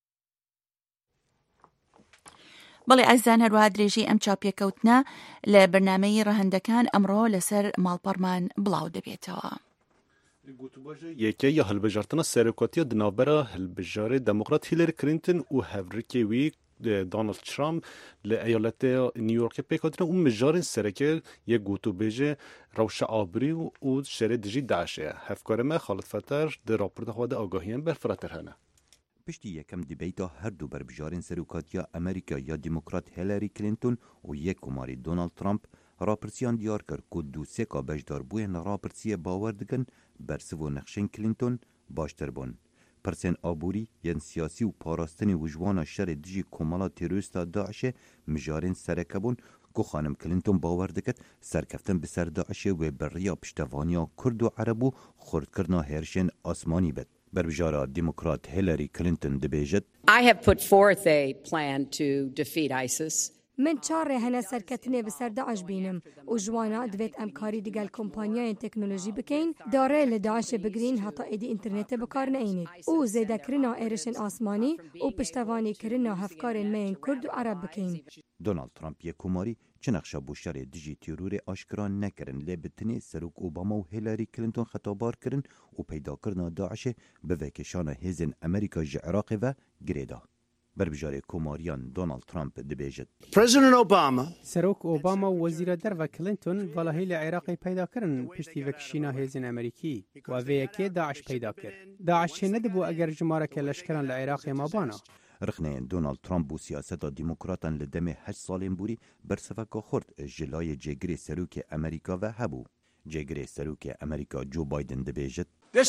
بەڵێ ئازان هەروەها درێژەی ئەم چاپێکەوتنە لە بەرنامەی ڕەهەندەکان ئەمڕۆ لەسەر ماڵپەڕمان بڵاو دەبێتەوە. یەکێ یا هەڵبژارتنە سەرۆکۆتیە دناوبەرە هەڵبژارێ دموکرات هیلاری کلینتن و هەڤرکێ وی دونالد ترامپ لە ئەیالەتە نیویۆرکە پێکەوتنە و مژارên سەرەکێ یەک گوتوبێژە ڕەوشە ئابووری و شەرێ دژی داعشەیە هەفکارەمە خاڵد فەتەر دە راپۆرتە خوا دە ئاگاهیان بەرفراتر هەنە. پشتی یەکەم دیبیتا هەردوو بەربژارên سەرۆکاتیە ئەمریکا یا دیموکرات هیلاری کلینتون و یەک کوماری دونالد ترامپ راپرسیان دیار کرد کو دووسێکا بەشداربوویان لە راپرسیە باوەڕ دکن بەرسڤ و نەخشên کلینتون باشتر بوون. پرسên ئابووری یەن سیاسی و پاراستنی وجوانا şerê dijî komala terorîsta Daişê mijarên sereke bûn ku xanim Clinton bawer dikir serkeftin bi ser Daişê wê beriya piştevaniya Kurd û Ereb û xurtkirina herişên asmanî bet. Berbijara Demokrat Hillary Clinton dibêjit I have put forth a plan to defeat ISIS. من چارێ هەنە سەرکەتنێ بەسەر داعش بینم و جوانە دەبێت ئەمکاری دیگەل کۆمپانیایان تەکنۆلۆژی بکەین دارێ لە داعشێ بگرین هەتا ئێدی ئینترنێتە بەکار نەئینێت و زێدەکردنا ئێرشên ئاسمانی و پشتەوانیکردنا هەفکارên مەیên کورد و عەرەب بکەین. Donald Trump yê komarî çi nexşa bû şerê dijî tîrûrê aşkira nekirin lê bi tinê Serok Obama û Hillary Clinton xetobar kirin û peydakirina Daişê bi vekêşana hêzên Amerîka ji Iraqê ve girê da. بربژارێ کۆماریان دۆناڵد ترامپ دەبێژێت سەرۆک ئۆباما و وەزیرە دەرەوە کلنتون بەڵاهی لە عێراقی پەیداکردن پشتی ڤەکشینە هێزن ئەمریکی واڤەیەکێ داعش پەیدا کرد داعش چێ نەدەبوو ئەگەر ژمارەکە لەشکران لە عێراقی مابانە رخنەیەن دۆناڵد ترامپ و سیاسەتا دیموکراتان لە دەمێ 8 ساڵێن بووری بەرسەڤەکە خورد ji layê cêgirê serokê Amerîka ve hebû. Cêgirê serokê Amerîka Joe Biden dibêjit.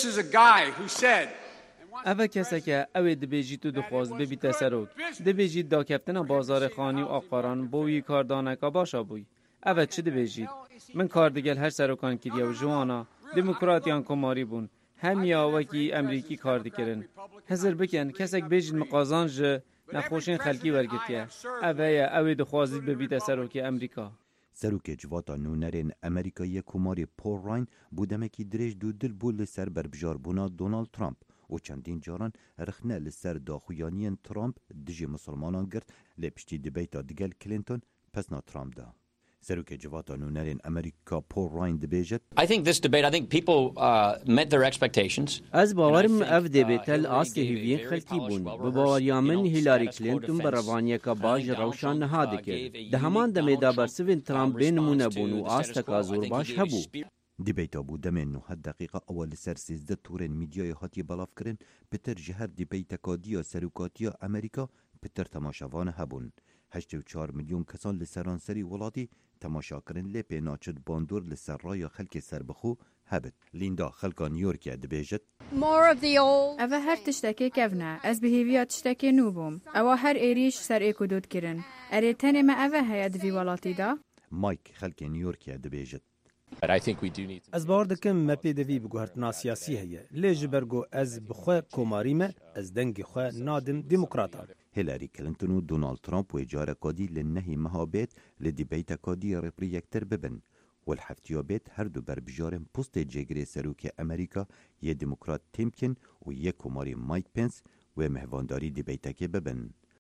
ئەvە کەسێکە ئەوێ دەبێژیت و دخواست ببیتە سەرۆک دەبێژیت داکەفتنە بازارەخانی و ئاقاران بۆ وی کاردانەکە باشە بووی ئەvە چ دەبێژیت من کار دەگەل هەر سەرۆکان کردیە و جوانە دموکراتیان کۆماری بوون هەمیاوەکی ئەمریکی کار دەکردن هەزر بکەن کەسێک بێژیت مقازان ji نەخۆشین خەلکی وەرگرتیە ئەvەیە ئەوێ دخوازیت ببیتە سەرۆکی ئەمریکا Serokê civata nûnerên Amerîkayê Komarê Paul Ryan bû demekî dirêj dû dil bû li ser berbijarbûna Donald Trump û çendîn caran rixne li ser daxuyaniyên Trump dijî musulmanan girt lê piştî dibeyta digel Clinton pesna Trump da. Serokê civata nûnerên Amerîka Paul Ryan dibêjit. I think people met their expectations. Ez bawerim ev dêbêtel astê hêviyên xelkî bûn. Bi baweriya min Hillary Clinton bi revaniyeka baş rewşan niha dikir. Di heman demê de bersivên Trump bê nimûne bûn û asteka zorbaş hebû. Dibeyta bû demên 9 deqîqa ewa li ser 13 torên mîdyayê hatiye belavkirin pitir ji her dibeyteka diya serokatiya Amerîka pitir temaşevan hebûn. 84 milyon kesan li seranserî welatî temaşakirin lê pê naçit bandor li ser raya xelkê serbixwe hebit. Linda xelka New Yorkê dibêjit. Ev her tiştekê kevne ez bi hêviya tiştekê nû bûm ewa her êrîş ser êkudot kirin erê tenê me ev heye di vî welatî da Mike xelkê New Yorkê dibêjit. Ez bawer dikim me pê devî biguhertina siyasî heye lê ji ber got ez bi xwe komarî me ez dengê xwe nadim demokratan. Hillary Clinton û Donald Trump wê careka dî li nehî meha bêt li dîbeyteka dî rêpirî yektir bibin. Wel heftiya bêt her du berbijarên postê cêgirê serokê Amerîka yê demokrat Timkin û yê komarî Mike Pence wê mehvandarî dîbeytekê bibin.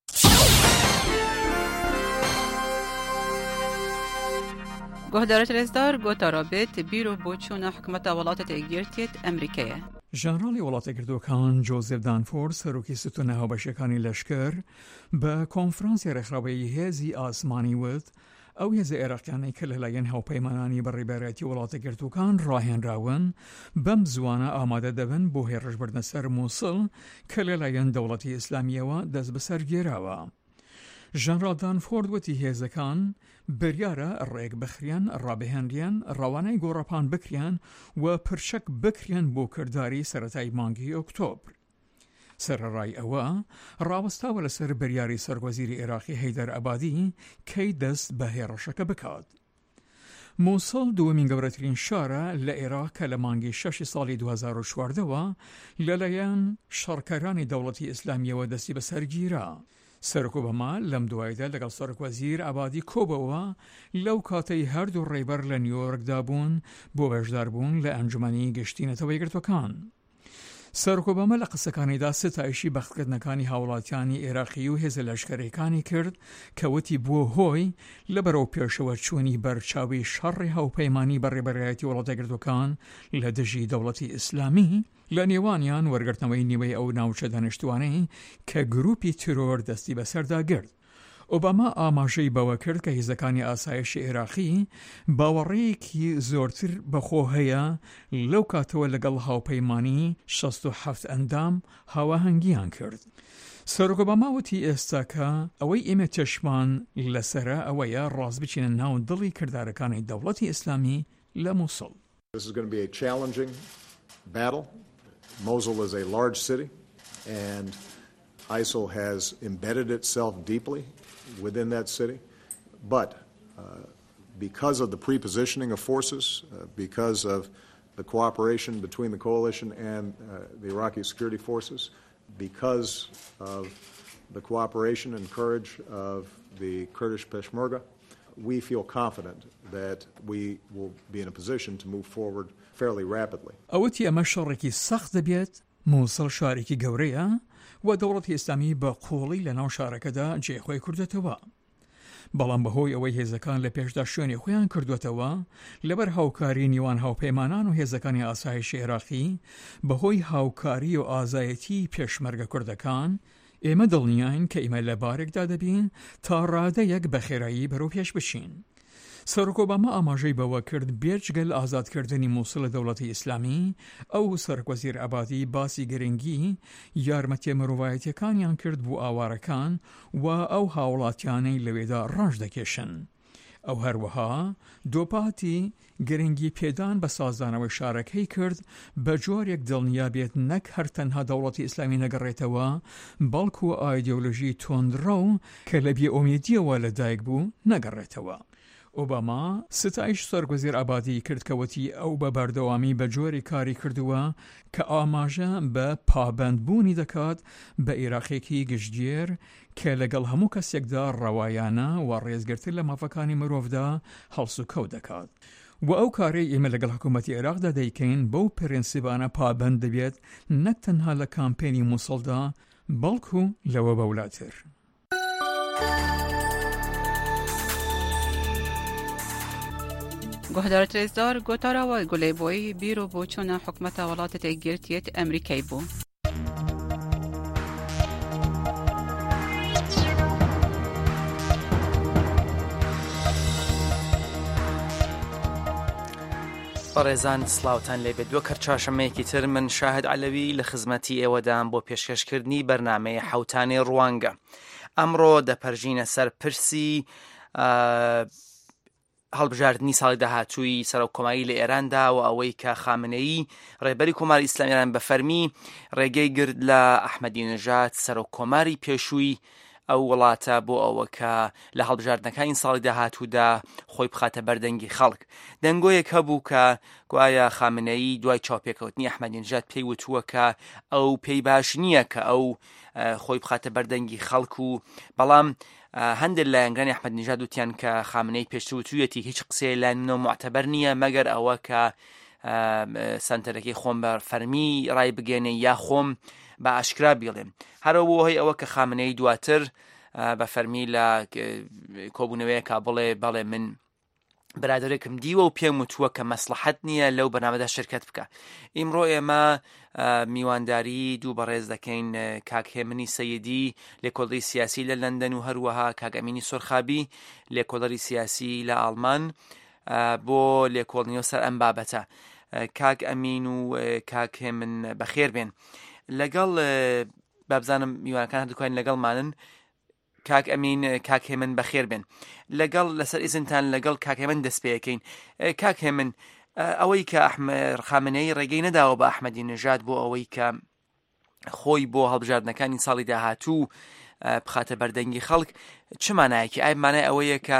گهدارت رزدار گوتا رابط بیرو بوچونا حکمت ولات تگیرتیت امریکیه. ژنرالی وڵاتەگرتوەکان جۆزف دانفۆرد سەرۆکی ستونە هاوبەشەکانی لەشکر بە کۆنفرانسی ڕێکخراوەیی هێزی ئاسمانی وت ئەو هێزە عێراقیانەی کە لەلایەن هاوپەیمانانی بەڕێبەرەتی وڵاتەگرتوەکان ڕاهێنراون بەم زوانە ئامادە دەبن بۆ هێرشبردنە سەر مووسڵ کە لەلایەن دەوڵەتی ئیسلامیەوە دەست بەسەر گێراوە. ژەنرال دانفۆرد وتی هێزەکان بریارە ڕێک بخریان ڕابهێنریان ڕەوانەی گۆڕەپان بکریان و پرچەک بکریان بۆ کردداری سەرەتای مانگی ئۆکتۆبر. سەرڕای ئەوە ڕاوەستاوە لەسەر بریاری سەرۆکوەزیری عێراقی هەیدەر ئەبادی کەی دەست بە هێڕەشەکە بکات. مووسڵ دووەمین گەورەترین شارە لە عێراق کە لە مانگی 6 ساڵی 2014ەوە لەلایەن شەڕکەرانی دەوڵەتی ئیسلامیەوە دەستی بەسەرگیرا. سەرۆک ئۆباما لەم دوایدا لەگەڵ سەرۆکوەزیر ئابادی کۆبەوە لەو کاتەی هەردوو ڕێبەر لە نیویۆرکدا بوون بۆ بەشداربوون لە ئەنجومەنی گەشتینەتەوە یەکگرتوەکان. سەرۆک ئۆباما لە قسەکانیدا ستایشی بەختکردنەکانی هاوڵاتیانی عێراقی و هێزە لەشکرەکانی کرد کە وتی بووە هۆی لەبەرەوە پێشەوە چوونی بەرچاوی شەڕی هاوپەیمانی بەڕێبەرایەتی وڵاتەگرتوەکان لە دژی دەوڵەتی ئیسلامی لە نێوانیان وەرگرتنەوەی نیوەی ئەو ناوچە دانیشتوانەی کە گروپی ترۆر دەستی بەسەردا گرت. ئۆباما ئاماژەی بەوە کرد کە هێزەکانی ئاسایشی عێراقی باوەڕەیەکی زۆرتر بەخۆ هەیە لەو کاتەوە لەگەڵ هاوپەیمانی 67 ئەندام هاوەهەنگیان کرد. سەرۆک ئۆباما وتی ئێستاکە ئەوەی ئێمە چەشمان لەسرە ئەوەیە ڕاست بچینە ناو دڵی کردارەکانی دەوڵەتی ئیسلامی لە مووسڵ. Battle. Mosul is a large city, and ISIL has embedded itself deeply within that city. But because of the pre-positioning of forces, because of the cooperation between the coalition and the Iraqi security forces, because of the cooperation and courage of the Kurdish Peshmerga, we feel confident that we will be in a position to move forward fairly rapidly. ئەوەتی ئەمە شەڕێکی سەخت دەبێت مووسڵ شارێکی گەورەیە و دەوڵەتی ئیسلامی بە قوڵی لە ناو شارەکەدا جێخۆی کردێتەوە. بەڵام بەهۆی ئەوەی هێزەکان لە پێشدا شوێنی خۆیان کردوێتەوە لەبەر هاوکاری نیوان هاوپەیمانان و هێزەکانی ئاسایشی عێراقی بەهۆی هاوکاری و ئازایەتی پێشمەرگە کوردەکان ئێمە دڵنیاین کە ئێمە لە بارێکدا دەبین تا ڕادەیەک بە خێرایی بەرەو پێش بچین. سەرۆک ئۆباما ئاماژەی بەوە کرد بێجگەل ئازادکردنی مووسڵ لە دەوڵەتی ئیسلامی، ئەو سەرۆک وەزیر عەبادی باسی گرنگی یارمەتیە مرۆڤایەتیەکانیان کرد بۆ ئاوارەکان و ئەو هاوڵاتیانەی لەوێدا ڕەش دەکێشن. ئەو هەروەها دۆپاتی گرنگی پێدان بە سازدانەوەی شارەکەی کرد بە جۆرێک دڵنیا بێت نەک هەر تەنها دەوڵەتی ئیسلامی نەگەڕێتەوە، بەڵکو ئایدۆلۆژی تۆندڕە و کە لە بێئومێدیەوە لەدایک بوو نەگەڕێتەوە. ئۆباما ستایش سەرۆکوەزیر عەبادی کرد کەوتی ئەو بە بەردەوامی بە جۆری کاری کردووە کە ئاماژە بە پابەندبوونی دەکات بە عێراقێکی گشتگیر کە لەگەڵ هەموو کەسێکدا ڕەوایانە و ڕێزگرتن لە مافەکانی مرۆڤدا هەڵس و کەوت دەکات. و ئەو کارەی ئێمە لەگەڵ حکوومەتی عێراقدا دەیکەین بەو پرینسیبانە پابەند دەبێت، نەک تەنها لە کامپێنی مووسڵدا بەڵکو لەوە بەولاتر. گۆهدار ترێزدار گۆتاراوە گولێبۆی بیرۆ بۆ چۆنە حکومەتە وڵاتە تێگرتیێت ئەمریکای بوو. بەڕێزان سلااوان لێ بێت. دووە کەر چاشەمەیەکی تر من شاهد عەلەوی لە خزمەتی ئێوەدام بۆ پێشکەشکردنی بەرنامەیە حەوتانی ڕوانگە. ئەمڕۆ دەپەرژینە سەر پرسی هەڵبژاردننی ساڵی داهاتووی سەرۆکۆماری لە ئێراندا و ئەوەی کە خامنەیی ڕێبەری کۆماری ئیسلامی ئێران بە فەرمی ڕێگەی گرت لە ئەحمەدی نەژاد سەرۆکۆماری پێشووی ئەو وڵاتە بۆ ئەوە کە لە هەڵبژاردنەکانی ساڵی داهاتوودا خۆی بخاتە بەردەنگی خەڵک. دەنگۆیەک هەبوو کە گوایە خامنەیی دوای چاوپێکەوتنی ئەحمەدی نەژاد پێی وتووە کە ئەو پێی باش نییە کە ئەو خۆی بخاتە بەردەنگی خەڵک و بەڵام هەندێک لایەنگانی ئەحمەد نەژاد وتیان کە خامنەی پێشتووتویەتی هیچ قسەی لایەنەوە معتەبەر نییە مەگەر ئەوە کە سنتەرەکەی خۆم بە فەرمی ڕای بگەێنێ یا خۆم بە ئاشکرا بیڵێم. هەروە هۆی ئەوە کە خامنەی دواتر بە فەرمی لە کۆبوونەوەیەکە بڵێ من برادێکم دیوە و پێم وتووە کە مەسلحەت نییە لەو بەرنامەدا شرکت بکە. ئیمڕۆ ئێمە میوانداری دوو بەڕێز دەکەین، کاک هێمنی سەیدی لێکۆڵەری سیاسی لە لەندەن و هەروەها کاک ئەمینی سۆرخابی لێکۆڵەری سیاسی لە ئاڵمان بۆ لێکۆڵنیەوە سەر ئەم بابەتە. کاک ئەمین و کاک هێمن بەخێر بێن. لەگەڵ بابزانم میوانەکان هەردووکان لەگەڵمانن. کاک ئەمین کاک هێمن بەخێر بێن. لەگەڵ لەسەر ئیزنتان لەگەڵ کاک هێمن دەست پێەکەین. کاک هێمن، ئەوەی کە خامنەی ڕێگەی نەداوە بە ئەحمەدی نەژاد بۆ ئەوەی کە خۆی بۆ هەڵبژاردنەکانی ساڵی داهاتوو بخاتە بەردەنگی خەڵک چ مانایەکی؟ ئای مانای ئەوەیە کە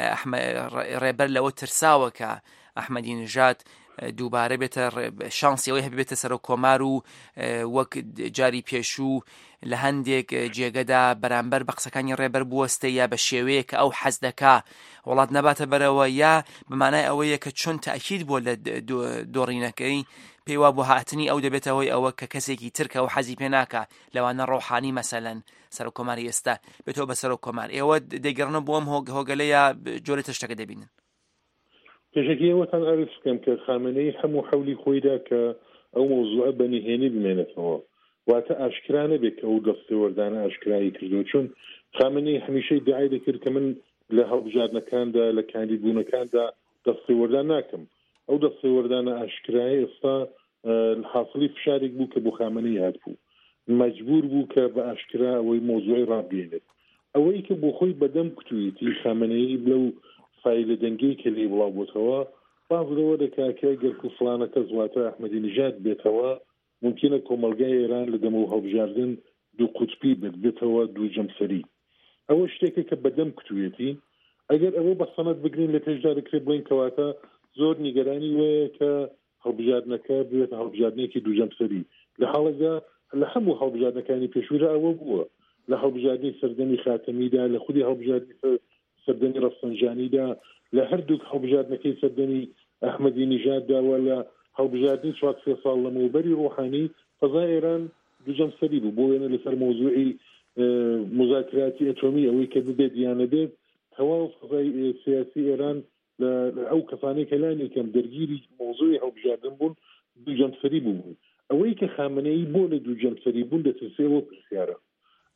ڕێبەر لەوە ترساوە کە ئەحمەدی نەژاد دووبارە بێتە شانسیەوەی هەبێتە سەرۆک کۆمار و وەک جاری پێشوو لە هەندێک جێگەدا بەرامبەر بە قسەکانی ڕێبەر بوەستە یا بە شێوەیە کە ئەو حەز دەکا وڵات نەباتە بەرەوە، یا بمانای ئەوەیە کە چۆن تاکید بۆ لە دۆڕینەکەی پێیوا بۆ هاتنی ئەو دەبێتەوەی ئەوە کە کەسێکی ترکە و حەزی پێ ناکە لەوانە ڕۆحانی مەسەلەن سەرۆک کۆماری ئێستا بێتەوە بە سەرۆک کۆمار. ئێوە دەیگەڕنە بۆ ئەم هۆگەلەیە جۆرە تشتەکە دەبینن؟ پێشەکی ئەوەتان ئارز بکەم کە خامنەی هەموو حەولی خۆیدا کە ئەو مۆزوعە بەنهێنی بمێنێتەوە، واتە ئاشکرا نەبێت کە ئەو دەستێوەردانە ئاشکرایی کردو، چون خامنەی هەمیشەی دعای دەکرد کە من لە هەڵبژاردنەکاندا لە کاندیدبوونەکاندا دەستێوەردان ناکەم. ئەو دەستێوەردانە ئاشکرایی ئێستا حاصلی فشارێک بوو کە بۆ خامنەی هاتبوو، مەجبور بوو کە بە ئاشکرا ئەوەی مۆزوعی ڕابگەێنێت. ئەوەی کە بۆ خۆی بەدەم کوتوویەتی خامنەی لەو فایلە دەنگەی کە لێ بڵاو بۆتەوە باز لەوە دەکاکە گەرک و فڵانەکە زواتە ئەحمەدی نەژاد بێتەوە ممکنە کۆمەلگای ئێران لە دەمە و هەڵبژاردن دوو قوتبی بێتەوە دوو جەمسەری. ئەوە شتێکە کە بەدەم کوتوویەتی. ئەگەر ئەوە بە سەنەد بگرین لە پێشدا دەکرێت بڵین کەواتە زۆر نیگەرانی وەیە کە هەڵبژاردنەکە بێت هەڵبژاردنێکی دوو جەمسەری. لە حاڵەدا لە هەموو هەڵبژاردنەکانی پێشوورە ئەوە بووە، لە هەڵبژاردنی سەردەمی خاتەمیدا، لە خودی هەڵبژاردنی سەردەمی ڕەفسەنجانیدا، لە هەردوو هەڵبژاردنەکەی سەردەمی ئەحمەدی نەژادداوە، لە هەڵبژاردنی 4 ساڵ لە مەوبەری ڕۆحانی فەزای ئێران دووجەمسەری بوو بۆ وێنە لەسەر مۆزوعی مذاکراتی ئەتۆمی ئەوەی کە ببێت یانە بێت تەواو فەزای سیاسی ئێران لە ئەو کەسانەی کە لای یەکەم دەرگیری مۆزوعی هەڵبژاردن بوون دووجەمسەری بوون. ئەوەی کە خامنەی بۆ لە دووجەمسەری بوون دەترسێەوە پرسیارە.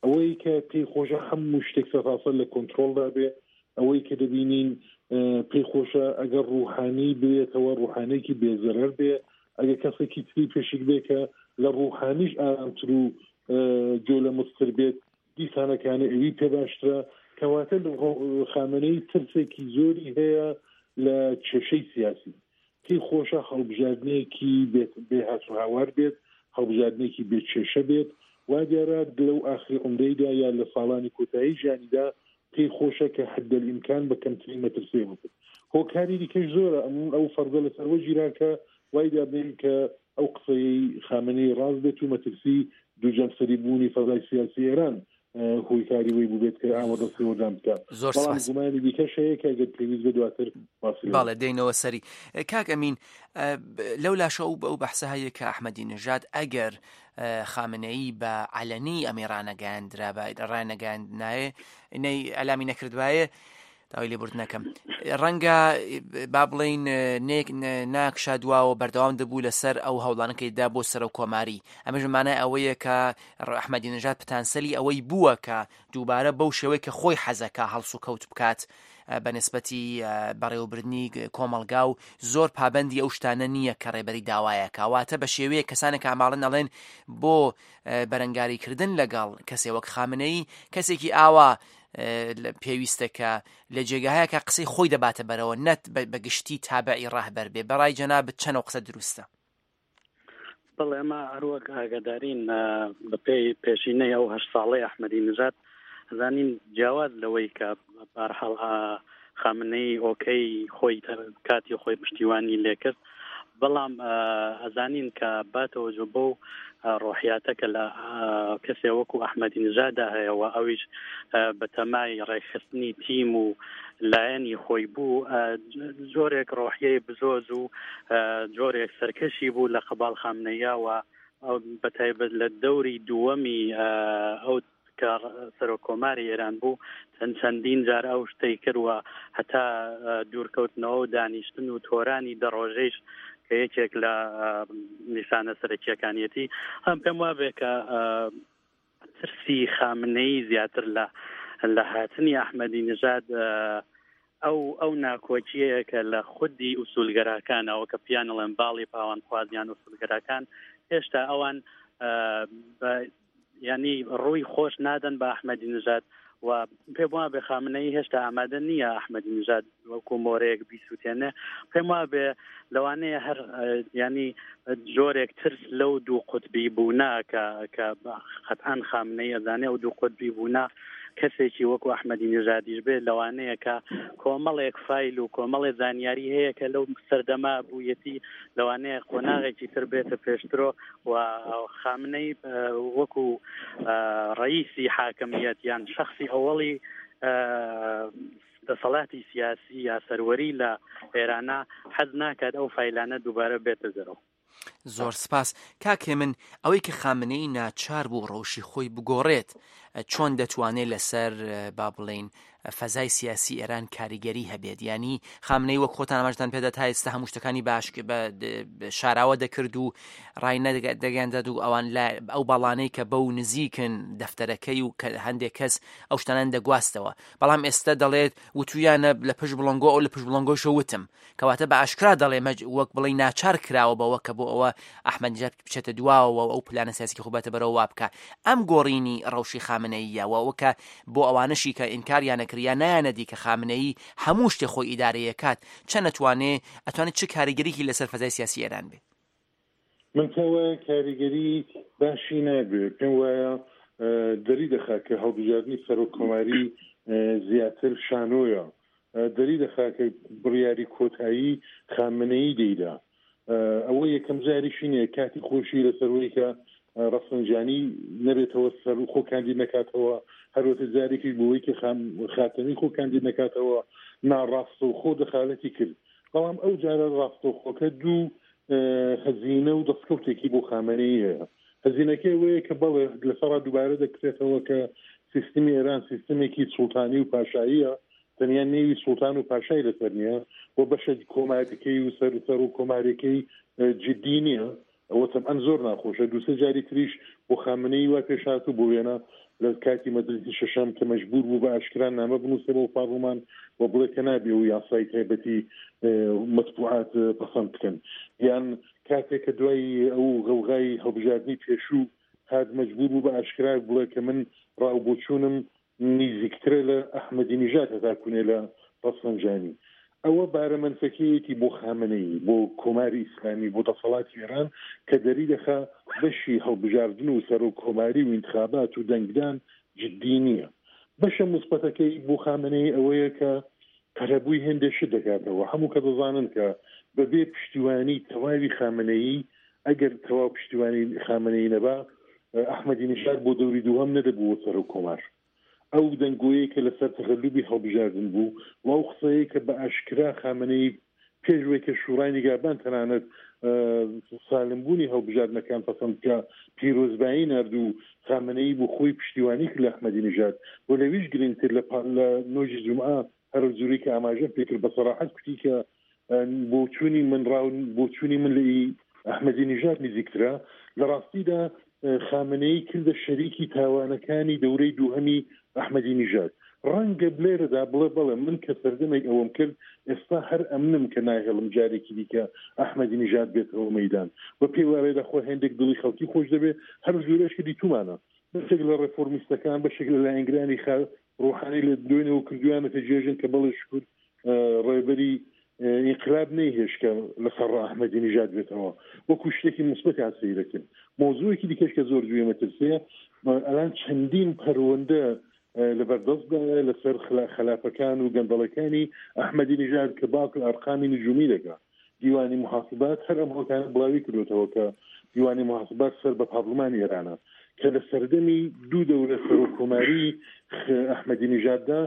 ئەوەی کە پێی خۆشە هەموو شتێک سەتاسە لە کۆنتترۆلدا بێ ئەوەی کە دەبینین پێی خۆشە ئەگەر ڕوحانی بێتەوە ڕوحانێکی بێزەرەر بێ ئەگەر کەسێکی تری پێشک بێ کە لە ڕوحانیش ئارامتر و جۆ لە مستر بێت دیسانەکانی ئەوی پێ باشترە کەواتە خامنەی ترسێکی زۆری هەیە لە کێشەی سیاسی پێی خۆشە هەڵبژاردنێکی بێ هاتوهاوار بێت هەڵبژاردنێکی بێ کێشە بێت وا دیارە لەو ئاخری عمرەیدا یا لە ساڵانی کۆتایی ژیانیدا پێی خۆشە کە حدە ئیمکان بە کەمترین مەترسێ بکرد هۆکاری دیکەش زۆرە ئەو فەرزە لەسەرەوە ژیراکە وای دابێن کە ئەو قسەی خامنەی ڕاست بێت و مەترسی دووجەمسەری بوونی فەزای سیاسی ئێران هۆی کاری وی بووبێت کە ئامادەستەوەدام بکە بەڵام گومانی دیکەش هەیە کە ئەگەر پێویست بە دواتر باڵێ دێنەوە سەری کاک ئەمین لەو لاشە ئەو بەحسە هەیە کە ئەحمەدی نژاد ئەگەر خامنەیی بە علەنی ئەمێ ڕانەگەاندنایە نەی ئەلامی نەکردوایە داوای لێبوردنەکەم ڕەنگە با بڵین ناکشا دواوە بەردەوام دەبوو لەسەر ئەو هەوڵانەکەیدا بۆ سەر و کۆماری ئەمە ژمانە ئەوەیە کە ئەحمەدی نژاد پتانسەلی ئەوەی بووە کە دووبارە بەو شێوەیە کە خۆی حەزەکە هەڵس و کەوت بکات بە نسبەتی بەڕێوەبردننی کۆمەلگا و زۆر پابندی ئەو شتانە نییە کە ڕێبەری داوایە کەواتە بە شێوەیە کەسانێک ئاماڵن ئەڵێن بۆ بەرەنگاریکردن لەگەڵ کەسێ وەک خامنەی کەسێکی ئاوا پێویستە کە لە جێگەهەیە کە قسەی خۆی دەباتە بەرەوە نەت بەگشتی تابعی ڕاهبەر بێ بەڕای جەنابەت چەند قسە دروستە بەڵێ ئەمە هەروەک ئاگادارین بە پێی پێشینەی ئەو 8 ساڵەی ئەحمەدی نژاد زانین جیاواز لەوەی کە بەرحەڵ خامنەی ئۆکەی خۆی کاتی خۆی پشتیوانی لێکرد بەڵام ئەزانین کە باتەوە جۆ بۆ ڕۆحیاتەکە لە کەسێ وەکو ئەحمەدی نژادا هەیەەوە ئەویش بە تەمای ڕێکخستنی تیم و لایەنی خۆی بوو جۆرێک ڕۆحیەی بزۆز و جۆرێک سەرکەشی بوو لە قەباڵ خامنەیەوە بەتایبەت لە دەوری دووەمی ئەو کە سەرۆکۆماری ئێران بوو چەندین جار ئەو شتەی کردوە هەتا دوورکەوتنەوە و دانیشتن و تۆرانی دەڕۆژەیش کە یەکێک لە نیشانە سەرەکیەکانیەتی هەم پێم وابێ کە ترسی خامنەی زیاتر لە هاتنی ئەحمەدی نژاد ئەو ناکۆچیەیە کە لە خودی ئوسولگەراکانەوە کە پیانەڵێن باڵی پاوانخوازیان ئوسولگەراکان هێشتا ئەوان ینی ڕووی خۆش نادەن بە ئەحمەدی نژاد و پێم وابێ خامنەی هێشتا ئامادە نییە ئەحمەدی نژاد وەکو مۆرەیەک بیسووتێنێ پێم وابێ لەوانەیە هەر ینی جۆرێک ترس لەو دوو قوتبی بوونا کە قەتعاً خامنەی ئەزانێ و دوو قوتبی بوونا کەسێکی وەکو ئەحمەدی نژادیش بێ لەوانەیە کە کۆمەڵێک فایل و کۆمەڵێ زانیاری هەیە کە لەو سەردەما بوویەتی لەوانەیە قۆناغێکی تر بێتە پێشترۆ و خامنەی وەکو ڕئیسی حاکمیەت یان شخصی ئەوڵی دەسەڵاتی سیاسی یا سەروەری لە ئێرانە حەز ناکات ئەو فایلانە دووبارە بێتە زەرەوە. زۆر سپاس کاکێ من ئەوەی کە خامنەی ناچار بوو ڕەوشی خۆی بگۆڕێت چۆن دەتوانێت لەسەر با بڵێن فەزای سیاسی ئێران کاریگەری هەبێت ینی خامنەی وەک خۆتان ئەمەشتان پێدا تا ئێستا هەموو شتەکانی باش شاراوە دەکرد و ڕای نەدەگەاندەد و ئەوان ئەو باڵانەی کە بەو نزیکن دەفتەرەکەی و هەندێک کەس ئەو شتانان دەگواستەوە بەڵام ئێستا دەڵێت وتویانە لە پشت بڵنگۆ ئەو لە پشت بڵنگۆشە وتم کەواتە بە ئاشکرا دەڵێ وەک بڵێ ناچار کراوە بەوە کە بۆ ئەوە ئەحمەدی نژاد بچێتە دواوە ئەو پلانە سیاسی خوبەتە بەرەوە وا بکە ئەم گۆڕینی ڕەوشی خامنەییەوە وەکە بۆ ئەوانشی کە ئینکاریانەکریا نایەنەدی کە خامنەیی هەموو شتێ خۆی ئیدارەیەکات چەند ئەتوانێت چه کاریگەریکی لەسەر فەزای سیاسی ئێران بێت من پێم کاریگەری باشی نابێت پێم وایە دەری دەخات کە هەڵبژاردننی سەرۆکۆماری زیاتر شانۆیە دەری دەخات کە بڕیاری کۆتایی خامنەیی دەیدا ئەوە یەکەم جاریشی نیە کاتی خۆشی لەسەرەوەی کە ڕەفسەنجانی نەبێتەوە سەر و خۆکاندی نەکاتەوە هەروەتە جارێکی بۆی کە خاتەمی خۆکاندی نەکاتەوە ناڕاستە و خۆ دەخالەتی کرد بەڵام ئەو جارە ڕاستەوخۆکە دوو هەزینە و دەستکەوتێکی بۆ خامنەی هەیە هەزینەکەی وەیە کە بەڵێ لەسەرا دووبارە دەکرێتەوە کە سیستمی ئێران سیستمێکی سوڵتانی و پاشاییە تەنیا نێوی سوڵتان و پاشای لەسەر نییە بۆ بەشە کۆمارەکەی و سەر و کۆمارەکەی جدی نییە ئەوە تەبعەن زۆر ناخۆشە. دووسێ جاری تریش بۆ خامنەی وا پێشهاتوو بۆ وێنە لە کاتی مەجلیسی شەشەم کە مەجبور بوو بە ئاشکران نامە بنووسێ بۆ پارلمان و بڵێ کە نابێ و یاسای تایبەتی مەطبوعات پەسەند بکەن، یان کاتێک کە دوای ئەو غەوغای هەڵبژاردننی پێشوو هات مەجبور بوو بە ئاشکرا بڵێ کە من ڕاوبۆچوونم نزیکترە لە ئەحمەدی نیژاد هەتاکوونێ لە ڕەفسەنجانی. ئەوە بارە منفەکەیەتی بۆ خامنەی، بۆ کۆماری ئیسلامی، بۆ دەسەڵاتی ئێران کە دەری دەخا بەشی هەڵبژاردن و سەر و کۆماری و انتخابات و دەنگدان جدی نییە. بەشە مثبەتەکەی بۆ خامنەی ئەوەیە کە قەرەبووی هێندێک شت دەکاتەوە. هەموو کە دەزانن کە بەبێ پشتیوانی تەواوی خامنەیی، ئەگەر تەواو پشتیوانی خامنەی نەبا، ئەحمەدی نیژاد بۆ دەوری دووەم نەدەبوو سەر و کۆمار. ئەو دەنگۆیە کە لەسەر تەغەلوبی هەڵبژاردن بوو و ئەو قسەیە کە بە ئاشکرا خامنەی پێشوەی کە شوڕای نیگابان تەنانەت سالمبوونی هەڵبژاردنەکان پەسەندکە پیرۆزبایی نردوو خامنەی بۆ خۆی پشتیوانی کرد لە ئەحمەدی نیژاد و لەویش گرنگتر لە نۆژی جومعە هەر جووری کە ئاماژە پێکرد بە سەراحەت کوتی کە بۆچوونی من بۆچوونی من لە ئەحمەدی نیژاد نزیکترە. لە ڕاستیدا خامنەی کردە شەریکی تاوانەکانی دەورەی دووهەمی ئەحمەدی نیژاد. ڕەنگە بلێرەدا بڵێ بەڵێ من کە سەردەمێک ئەوەم کرد ئێستا هەر ئەمنم کە ناهێڵم جارێکی دیکە ئەحمەدی نیژاد بێتەوە مەیدان بە پێی وایە خۆ هێندێک دڵی خەڵکی خۆش دەبێت هەر زۆرێشکردی تومانە بەشێک لە ڕێفۆرمیستەکان بەشێک لە لایەنگرانی ڕۆحانی لە دوێنەوە کردویانەتە جێژن کە بەڵێ شکر ڕێبەری انقلاب نەیهێشکە لەسەر ئەحمەدی نیژاد بێتەوە وەکو شتێکی مثبەت هاسی دەکەن. مۆزوعێکی دیکەش کە زۆر گوێ مەترسەیە ئەلان چەندین پەروەندە لەبەردەستدا لەسەر خلاپەکان و گەندەڵەکانی ئەحمەدی نیژاد کە باکل ئەرقامی نجومی دەکات. دیوانی محاسبات هەر ئەمڕۆکانە بڵاوی کردوتەوە کە دیوانی محاسبات سەر بە پارلمانی ئێرانە کە لە سەردەمی دوو دەورە سەرۆکۆماری ئەحمەدی نیژاددا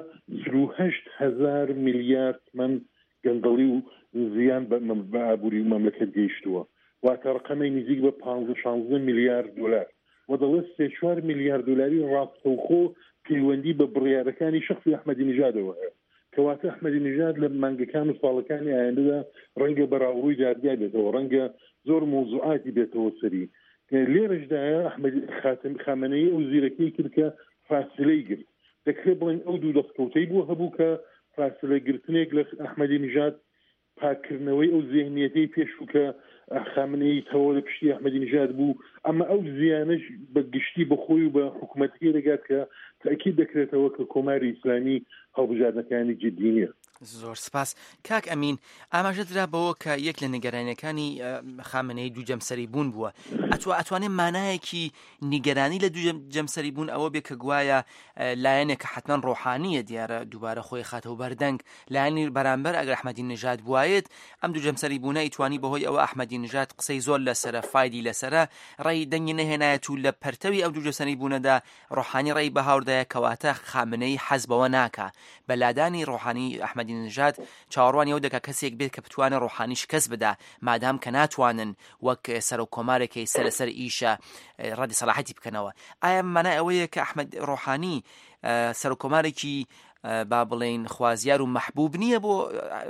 38,000 میلیارد من گەندەڵی و زیان بە ئابووری و مەملەکەت گەیشتووە واتە ڕقەمەی نزیک بە 15-16 میلیارد دلار و دەڵێت 3-4 میلیارد دلاری ڕاستەوخۆ پەیوەندی بە بڕیارەکانی شخصی ئەحمەدی نیژادەوە هەیە کەواتە ئەحمەدی نیژاد لە مانگەکان و ساڵەکانی ئایندەدا ڕەنگە بەراوڕووی دادگا بێتەوە ڕەنگە زۆر مۆزوعاتی بێتەوە سەری. لێرەشدایە ئەحمەدی خامنەیی ئەو زیرەکەی کرد کە فاسلەی گرت دەکرێت بڵێن ئەو دوو دەستکەوتەی بووە هەبوو کە فاسلە گرتنێک لە ئەحمەدی نیژاد پاکردنەوەی ئەو ذهنیەتەی پێشوو کە خامنەی تەوە لە پشتی ئەحمەدی نیژاد بوو ئەمە ئەو زیانش بە گشتی بەخۆی و بە حکوومەتەکەی دەگات کە تاکید دەکرێتەوە کە کۆماری ئیسلامی هەڵبژاردنەکانی جدی نییە. زۆر سپاس کاک ئەمین ئاماژە درابەوە کە یەک لە نیگەرانیەکانی خامنەی دوو جەمسەری بوون بووە ئەتوانێت مانایەکی نیگەرانی لە دوو جەمسەری بوون ئەوە بێ کە گوایە لایەنێک کە حتمەن ڕۆحانیە دیارە دووبارە خۆی خاتەوە بەردەنگ لایەنی بەرامبەر ئەگەر ئەحمەدی نیژاد بوایێت ئەم دوو جەمسەری بوونە ئیتوانی بەهۆی ئەوە ئەحمەدی نیژاد قسەی زۆر لەسرە فایدی لەسرە ڕێی دەنگی نەهێنایەت و لە پەرتەوی ئەو دوو جەمسەری بوونەدا ڕۆحانی ڕێی بەهاوردایە کەواتە خامنەی حەزبەوە ناکە بەلادانی ڕۆحانی ئەحمەدی نیژاد چاوەڕوانی ئەو دەکا کەسێک بێت کە بتوانە ڕۆحانی شکست بدا مادام کە ناتوانن وەک سەر و کۆمارێکی سەرسەر ئیشە ڕەدی سەلاحەتی بکەنەوە. ئایا مانای ئەوەیە کە ئەحمەد ڕۆحانی سەر و کۆمارێکی با بڵێن خوازیار و محبوب نییە بۆ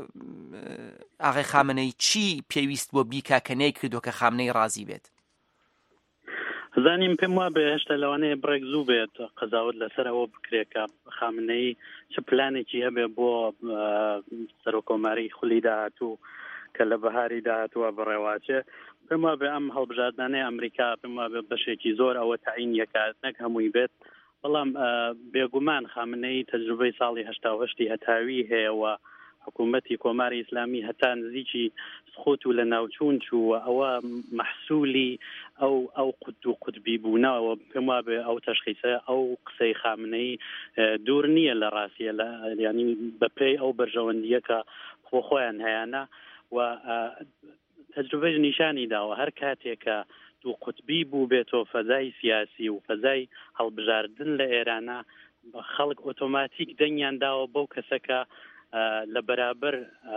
ئاغای خامنەی چی پێویست بۆ بیکا کە نەیکردووە کە خامنەی ڕازی بێت؟ زانیم پێم وایە هێشتا لەوانەیە بڕێک زوو بێت قەزاوت لەسەر ئەوە بکرێت کە خامنەی چ پلانێکی هەبێ بۆ سەرۆکۆماری خولی داهاتوو کە لە بەهاری داهاتووە بڕێواچێ. پێم وایە ئەم هەڵبژاردنانەی ئەمریکا پێم وایە بەشێکی زۆر ئەوە تعین یەکات نەک هەمووی بێت بەڵام بێگومان خامنەی تەجروبەی ساڵی 88 هەتاوی هەیە و حکوومەتی کۆماری ئیسلامی هەتا نزیکی سخۆت و لە ناوچوون چووە ئەوە مەحسوولی ئەو قوت و قوتبی بوونەوە پێم وابێ ئەو تەشخیصە ئەو قسەی خامنەی دوور نییە لە ڕاستیە ینی بەپێی ئەو بەرژەوەندیە کە خۆیان هەیەە و تەجروبەی نیشانی داوە هەر کاتێکە دوو قوتبی بوو بێتەوە فەزای سیاسی و فەزای هەڵبژاردن لە ئێرانە خەڵک ئۆتۆماتیک دەنگیان داوە بەو کەسەکە لە بەرابەر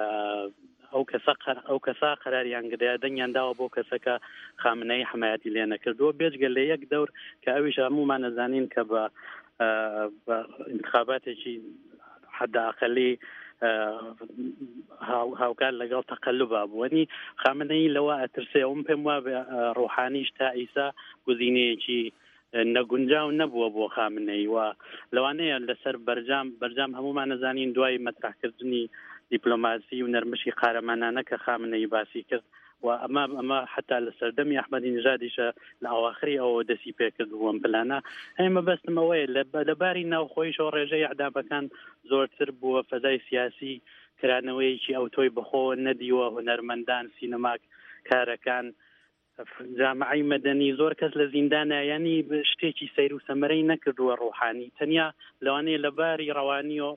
ئەو کەسا قەراریان گریا دەنگیان داوە بۆ کەسەکە خامنەی حمایەتی لێ نەکردووە بێجگە لە یەک دەور کە ئەویش هەمومان نەزانین کە بە انتخاباتێکی حداقلی هاوکار لەگەڵ تەقەلوبا بوونی خامنەی لەوە ئەترسێ ئەوم پێم وا ڕوحانیش تا ئیسا گوزینەیەکی نەگونجاو نەبووە بۆ خامنەی و لەوانەیە لەسەر بەرجام هەمومان نەزانین دوای مەتراحکردنی دیپلۆماسی و نەرمشی قارەمانانە کە خامنەی باسی کرد و ئەمە حتا لە سەردەمی ئەحمەدی نژادیشە لە ئەواخری ئەوە دەسی پێکرد بووم پلانە ئێمە بەستمەوەی لەباری ناوخۆیشەوە ڕێژەی عەدابەکان زۆرتر بووە فەزای سیاسی کرانەوەیکی ئەو تۆی بەخۆ نەدیوە هونەرمەندان سینەماک کارەکان جامعی مەدەنی زۆر کەس لە زیندانە ینی شتێکی سەیر و سەمەرەی نەکردووە ڕوحانی تەنیا لەوانەیە لەباری ڕەوانی و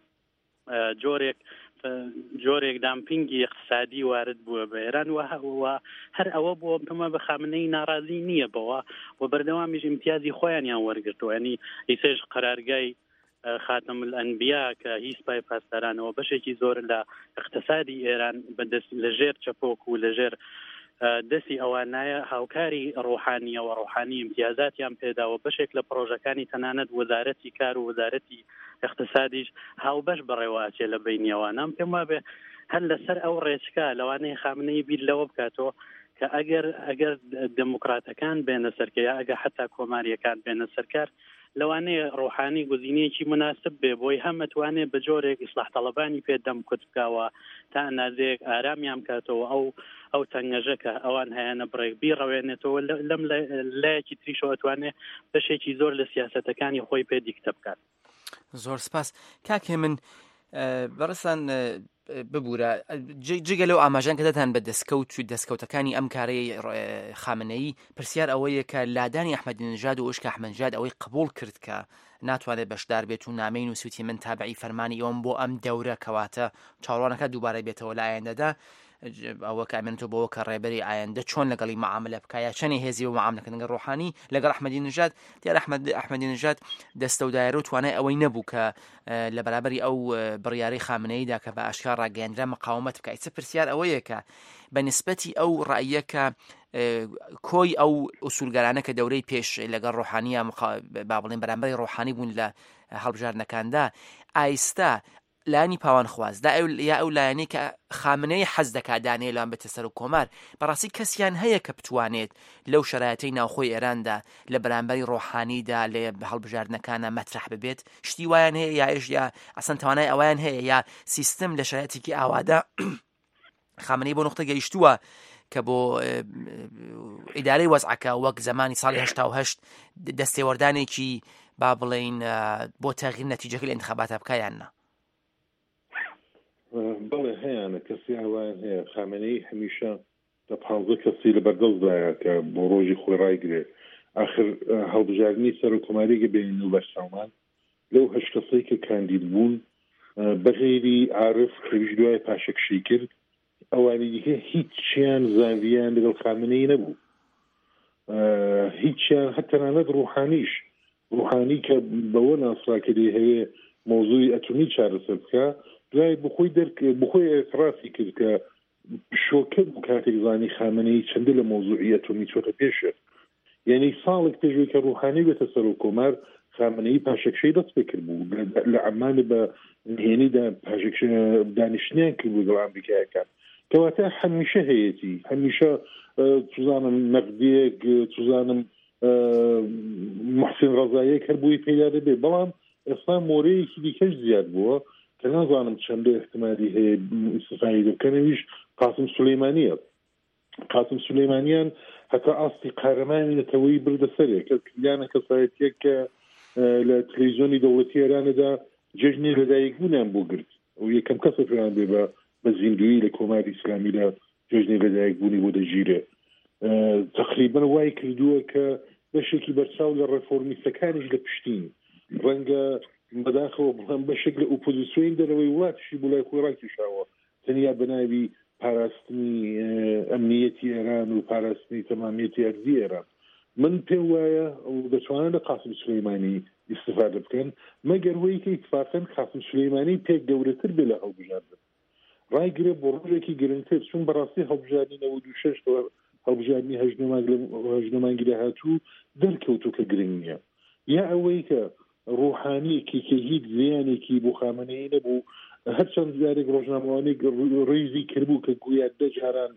جۆرێک دامپینگی اقتصادی وارد بووە بە ئێران و هەر ئەوە بۆ پێمە بە خامنەی ناڕازی نییە بەوە و بەردەوامیش امتیازی خۆیانیان وەرگرتووە ینی ئیسێژ قەرارگای خاتم الأنبیا کە هیچ سپای پاسدارانەوە بەشێکی زۆر لە اقتصادی ئێران بەدەست لەژێر چەپۆک و لەژێر دەستی ئەوانایە هاوکاری ڕوحانیە و ڕوحانی امتیازاتیان پێداوە بەشێک لە پرۆژەکانی تەنانەت وەزارەتی کار و وەزارەتی اقتصادیش هاوبەش بەڕێواچێ لە بینیەوانم پێم وابێ هەر لەسەر ئەو ڕێچکە لەوانەیە خامنەی بیر لەوە بکاتەوە کە ئەگەر دموکراتەکان بێنە سەرکە یا ئەگە حتا کۆماریەکان بێنە سەرکار لەوانەیە ڕوحانی گزینەیەکی مناسب بێ بۆی هەمەتوانێت بە جۆرێک ئیسلاح تەڵەبانی پێدەم کوتکاوە تا ئەندازەیەک ئارامیان کاتەوە ئەو تەنگەژەکە ئەوان هەیەنە بڕێک بیڕەوێنێتەوە لەم لایەکی تریشەوە ئەتوانێت بەشێکی زۆر لە سیاسەتەکانی خۆی پێ دیکتە بکات. زۆر سپاس کاکێ من بەڕستان ببوورە جگە لەو ئاماژان کە دەتان بە دەستکەوت و دەستکەوتەکانی ئەم کارەی خامنەیی پرسیار ئەوەیە کە لادانی ئەحمەدی نژاد و ئۆشکە ئەحمەد نژاد ئەوەی قبول کرد کە ناتوانێت بەشدار بێت و نامەی نووسوتی من تابعی فەرمانی ئەوم بۆ ئەم دەورە کەواتە چاوەڕوانەکە دووبارە بێتەوە لە ئایندەدا ئەوە کامێنێتەوە بەوە کە ڕێبەری ئایندە چۆن لەگەڵی معاملە بکایە چەنی هێزی و معاملەکردن لەگەڵ ڕوحانی لەگەڵ ئەحمەدی نژاد دیار ئەحمەدی نژاد دەستە و دایرە و توانای ئەوەی نەبوو کە لە بەرابەری ئەو بڕیارەی خامنەییدا کە بە ئاشکار ڕاگەیاندرا مقاومەت بکات. ئیتر پرسیار ئەوەیە کە بە نسبەتی ئەو ڕاییە کە کۆی ئەو ئوسولگەرانە کە دەورەی پێش لەگەڵ ڕوحانیە با بڵێن بەرامبەری ڕوحانی بوون لە هەڵبژاردنەکاندا ئایستا لانی پاوان خوازدا یا ئەو لایەنەی کە خامنەی حەز دەکات دانێ لەوان بێتە سەر و کۆمار بەڕاستی کەسیان هەیە کە بتوانێت لەو شەرایەتەی ناوخۆی ئێراندا لە بەرامبەری ڕۆحانیدا لە هەڵبژاردنەکانە مەترح ببێت شتی وایان هەیە یا ئێش یا ئەسەن توانای ئەویان هەیە یا سیستم لە شەرایەتێکی ئاوادا خامنەی بۆ نقطە گەیشتووە کە بۆ ئیدارەی وەزعەکە وەک زمانی ساڵی 1970 دەستێوەردانێکی با بڵێن بۆ تەغییر نەتیجەکەی لە انتخاباتە بکایاننا. بەڵێ هەیەە کەسی ئەوان هەیە خامنەی هەمیشە لە 15 کەسی لە بەردەستدایە کە بۆ ڕۆژی خۆی ڕایگرێ آخر هەڵبژاردننی سەر و کۆماریگە بین و بەرسامان لەو 8 کەسەی کە کاندید بوون بەغێری عارف خەویش دوای پاشەکشی کرد ئەوانی دیکە هیچیان زانویان لەگەڵ خامنەی نەبوو هیچیان هەتەنانەت ڕوحانی کە بەوە ناسراکردی هەیە مۆزوعی ئەتومی چارەسەر بکە دوای بخۆی ئێترافی کرد کە شۆکە بوو کاتێک زانی خامنەی چەندە لە مۆزوعی ئەتومی چۆتە پێشە یعنی ساڵێک پێشوەی کە ڕوحانی بێتە سەر و کۆمار خامنەی پاشەکشەی دەست پێکرد بوو لە عەمانە بە نهێنیدا پاشەکشە دانیشتنیان کرد بوو لەگەڵ ئەمریکایەکان کەواتە هەمیشە هەیەتی هەمیشە توزانم نەقدیەک توزانم محسن ڕەزاییەک هەر بووی پێدا دەبێ بەڵام ئێستا مۆرەیەکی دیکەش زیاد بووە کە نازانم چەندە احتمالی هەیە ئیستیفای دەکەنەویش قاسم سولەیمانیە قاسم سولەیمانیان هەتا ئاستی قارەمانی نەتەوەی بردە سەرێ کە کلیانە کەسایەتیەک کە لە تەلەڤیزیۆنی دەوڵەتی ئێرانەدا جەژنی لەدایکبوونیان بۆ گرت و یەکەم کەسە پێیان بێ بە زیندویی لە کۆماری ئیسلامیدا جەژنی لەدایکبوونی بۆ دەگیرێ تقریبا وای کردووە کە بەشێکی بەرچاو لە ڕێفۆرمیستەکانیش لە پشتین ڕەنگە بەداخەوە بڵام بەشێک لە ئۆپۆزیسیۆن دەرەوەی وڵاتیشی بۆ لای خۆی ڕاکێشاوە تەنیا بەناوی پاراستنی ئەمنیەتی ئێران و پاراستنی تەمامیەتی ئەرزی ئێران من پێم وایە دەتوانن لە قاسم سولەیمانی ئیستیفادە بکەن مەگەر وەی کە ئیتفاقەن قاسم سولەیمانی پێک گەورەتر بێ لە هەڵبژاردن ڕایگرێ بۆ ڕۆژێکی گرنگتر چون بەڕاستی هەڵبژاردنی 96 هەڵبژاردننی هەژنەمانگی داهاتوو دەرکەوتو کە گرنگ نییە یا ئەوەی کە ڕوحانیکی کە هیچ زیانێکی بۆ خامنەی نەبوو هەرچەند جارێک ڕۆژنامەوانەی ڕێزی کردبوو کە گویا دەجاران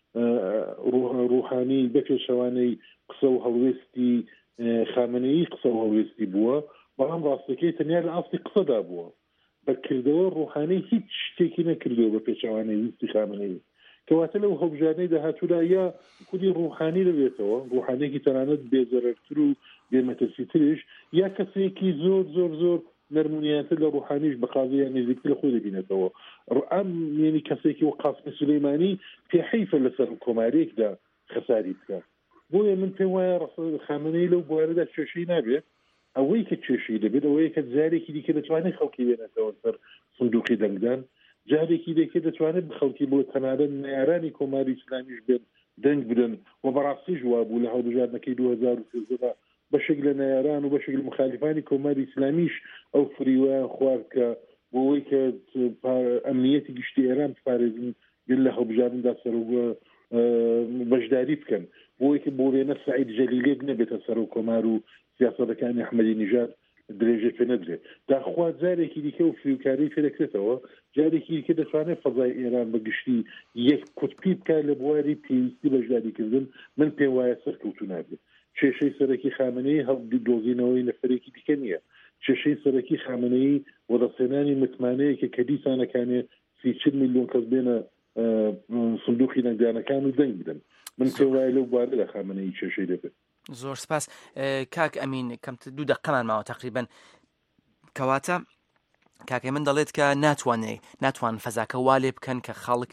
ڕوحانی بەپێشەوانەی قسە و هەڵوێستی خامنەی قسە و هەڵوێستی بووە بەڵام ڕاستەکەی تەنیا لە ئاستی قسەدا بووە بەکردەوە ڕوحانەی هیچ شتێکی نەکردەوە بە پێچەوانەی ویستی خامنەی کەواتە لەو هەڵبژارنەی داهاتوودا یا خودی ڕوحانی دەبێتەوە ڕوحانێکی تەنانەت بێزەرەرتر و بێمەترسیترش یا کەسێکی زۆر زۆر زۆر نەرمونیاتر لە ڕوحانیش بەقاضەیە نزیکتر لە خۆی دەبینێتەوە ئەم یعنی کەسێکی وە قاسم سلەیمانی پێ حیفە لەسەر کۆمارێکدا خەساری بکە بۆیە من پێم وایە خامنەی لەو بوارەدا کێشەی نابێت ئەوەی کە کێشەی دەبێت ئەوەیە کە جارێکی دیکە دەتوانێت خەڵکی بێنێتەوە سەر سندوقی دەنگدان جارێکی دیکە دەتوانێت خەڵکی بۆ تەنانەت نارانی کۆماری ئیسلامیش بێن دەنگ بدەن و بەڕاستی ژوا بوو لە هەڵبژاردنەکەی 2013 بەشێک لە ناران و بەشێک لە مخالفانی کۆماری ئیسلامیش ئەو فریوەیان خوارد کە بۆەوەی کە ئەمنیەتی گشتی ئێران پارێزن گەل لە هەڵبژاردندا سەر بەشداری بکەن بۆی کە بۆ وێنە سعید جەلیلێک نەبێتە سەر و کۆمار و سیاسەتەکانی ئەحمەدی نیژاد درێژە پێ نەدرێت داخوا جارێکی دیکە و فریوکاری پێدەکرێتەوە جارێکی دیکە دەتوانێت فەزای ئێران بە گشتی یەک کوتپی بکات لە بواری پێویستی بەشداریکردن من پێم وایە سەرکەوتوو نابێت کێشەی سەرەکی خامنەی هەڵدۆزینەوەی نەفرێکی دیکە نییە کێشەی سەرەکی خامنەی وەدەسێنانی متمانەیەکە کە دیسانەکانێ 30 میلیۆن کەس بێنە سندوقی دەنگدانەکان و دەنگ بدەن من پێم وایە لەو بوارە لە خامنەی کێشەی دەبێت زۆر سپاس کاک ئەمین کەم 2 دقەمان ماوە تقریبا کەواتە کاکەی من دەڵێت کە ناتوان فەزاکە وا لێ بکەن کە خەڵک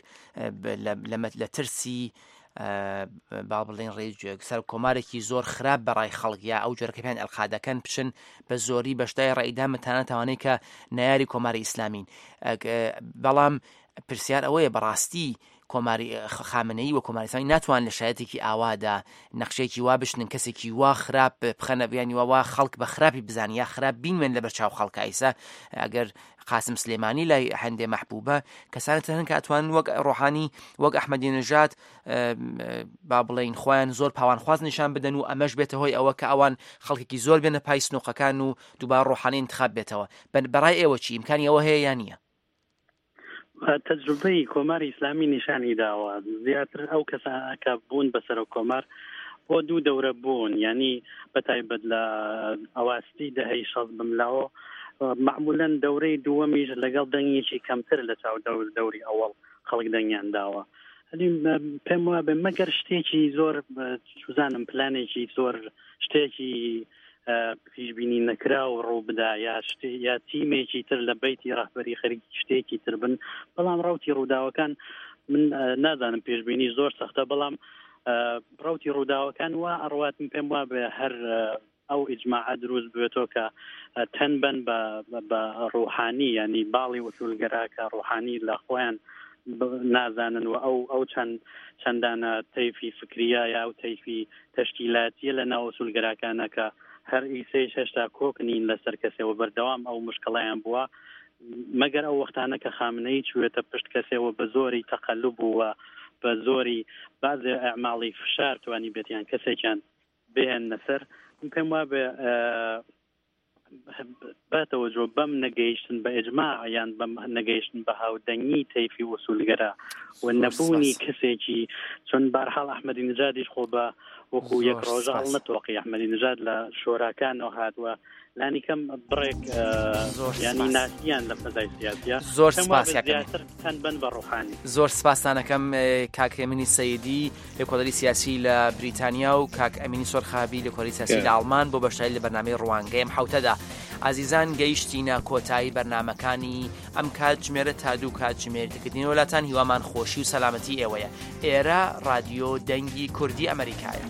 لە ترسی با بڵێن ڕێژێک سەر کۆمارێکی زۆر خراپ بەڕای خەڵک یا ئەو جۆرەکەیان ئەلقادەکەن بچن بە زۆری بەشدای ڕێئیدا متانە توانێت کە نایاری کۆماری ئیسلامین بەڵام پرسیار ئەوەیە بەڕاستی کۆماری خامنەی و کۆماریستانی ناتوان لە شایەتێکی ئاوادا نەخشەیەکی وا بشنن کەسێکی وا خراپ بخەنە بیانی وا خەڵک بە خراپی بزانانی یا خراپ بینوێن لە بەرچاو خەڵکە ئیسا ئەگەر قاسم سلێمانی لای هەندێ مەحبوبە کەسانت هەن کە ئەتوان وەک ڕۆحانی وەک ئەحمەدی نژاد با بڵێن خۆیان زۆر پاوانخواز نیشان بدەن و ئەمەش بێتە هۆی ئەوە کە ئەوان خەڵکێکی زۆر بێنە پای سنووقەکان و دووبار ڕۆحانی انتخاب بێتەوە بەڕای ئێوە چی ئیمکانی ئەوە هەیە یان نییە تەجروبەی کۆماری ئیسلامی نیشانی داوە زیاتر ئەو کەسانە کە بوون بەسەر کۆمار بۆ 2 دەورە بوون ینی بەتایبەت لە ئەواستی دەهەی 60 بملاوە معمولاً دەورەی دووەمیش لەگەڵ دەنگێکی کەمتر لە چاو دەوری ئەوڵ خەڵک دەنگیان داوە پێم وابێ مەگەر شتێکی زۆر سوزانم پلانێکی زۆر شتێکی پیشبینی نەکرا و ڕوو بدا یا تیمێکی تر لە بەیتی ڕاهبەری خەریکی شتێکی تر بن بەڵام ڕوتی ڕووداوەکان من نازانم پێشبینی زۆر سەختە بەڵام ڕوتی ڕووداوەکان وا ئەڕواتم پێم وابێ هەر ئەو ئیجماع دروست بێتەوە کە تەنبەن بە ڕوحانی ینی باڵی وسولگەراکە ڕوحانی لە خۆیان نازانن و ئەو چەندانە تەیفی فکریە یا ئەو تەیفی تەشکیلاتیە لە ناو وسولگەراکانە کە هەر ئیسەی شەشتا کۆکنین لەسەر کەسێەوە بەردەوام ئەو مشکڵیان بووە مەگەر ئەو وەختانە کە خامنەی چوێتە پشت کەسێەوە بە زۆری تەقەلب بووە بە زۆری بازێ ئەعماڵی فشار توانی بێتیان کەسێکیان بێهێنە سەر پێم وابێ باتەوەجۆ بەم نەگەیشتن بە ئیجماع یان بەم نەگەیشتن بە هاودەنگی تەیفی وسولگەرە و نەبوونی کەسێکی چۆن بارحاڵ ئەحمەدی نژادیش خۆ بە وەکو یەک ڕۆژە هەڵ نەتۆقی ئەحمەدی نژاد لە شۆراکانەوە هاتووە لانی کەم بڕێک ینی ناسییان لە فەزای سیاسیە زۆر سپاسیاکەم تەنبەن بە ڕوحانی زۆر سپاسانەکەم کاک ئەمینی سەیدی لە کۆدەری سیاسی لە بریتانیا و کاک ئەمینی سۆرخابی لە کۆدەری سیاسی لە ئەڵمان بۆ بەشداری لە بەرنامەی ڕوانگەی ئەم حوتەدا ئازیزان گەیشتینە کۆتایی بەرنامەکانی ئەم کاتژمێرە تا 2 کاتژمێردەکردنی وڵاتان هیوامان خۆشی و سەلامەتی ئێوەیە ئێرە رادیۆ دەنگی کوردی ئەمریکایە.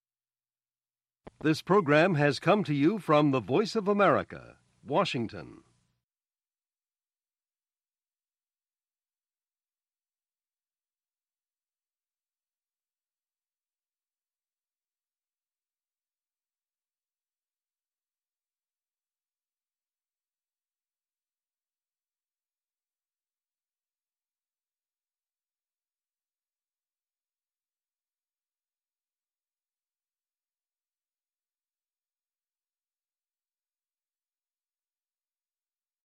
This program has come to you from the Voice of America, Washington.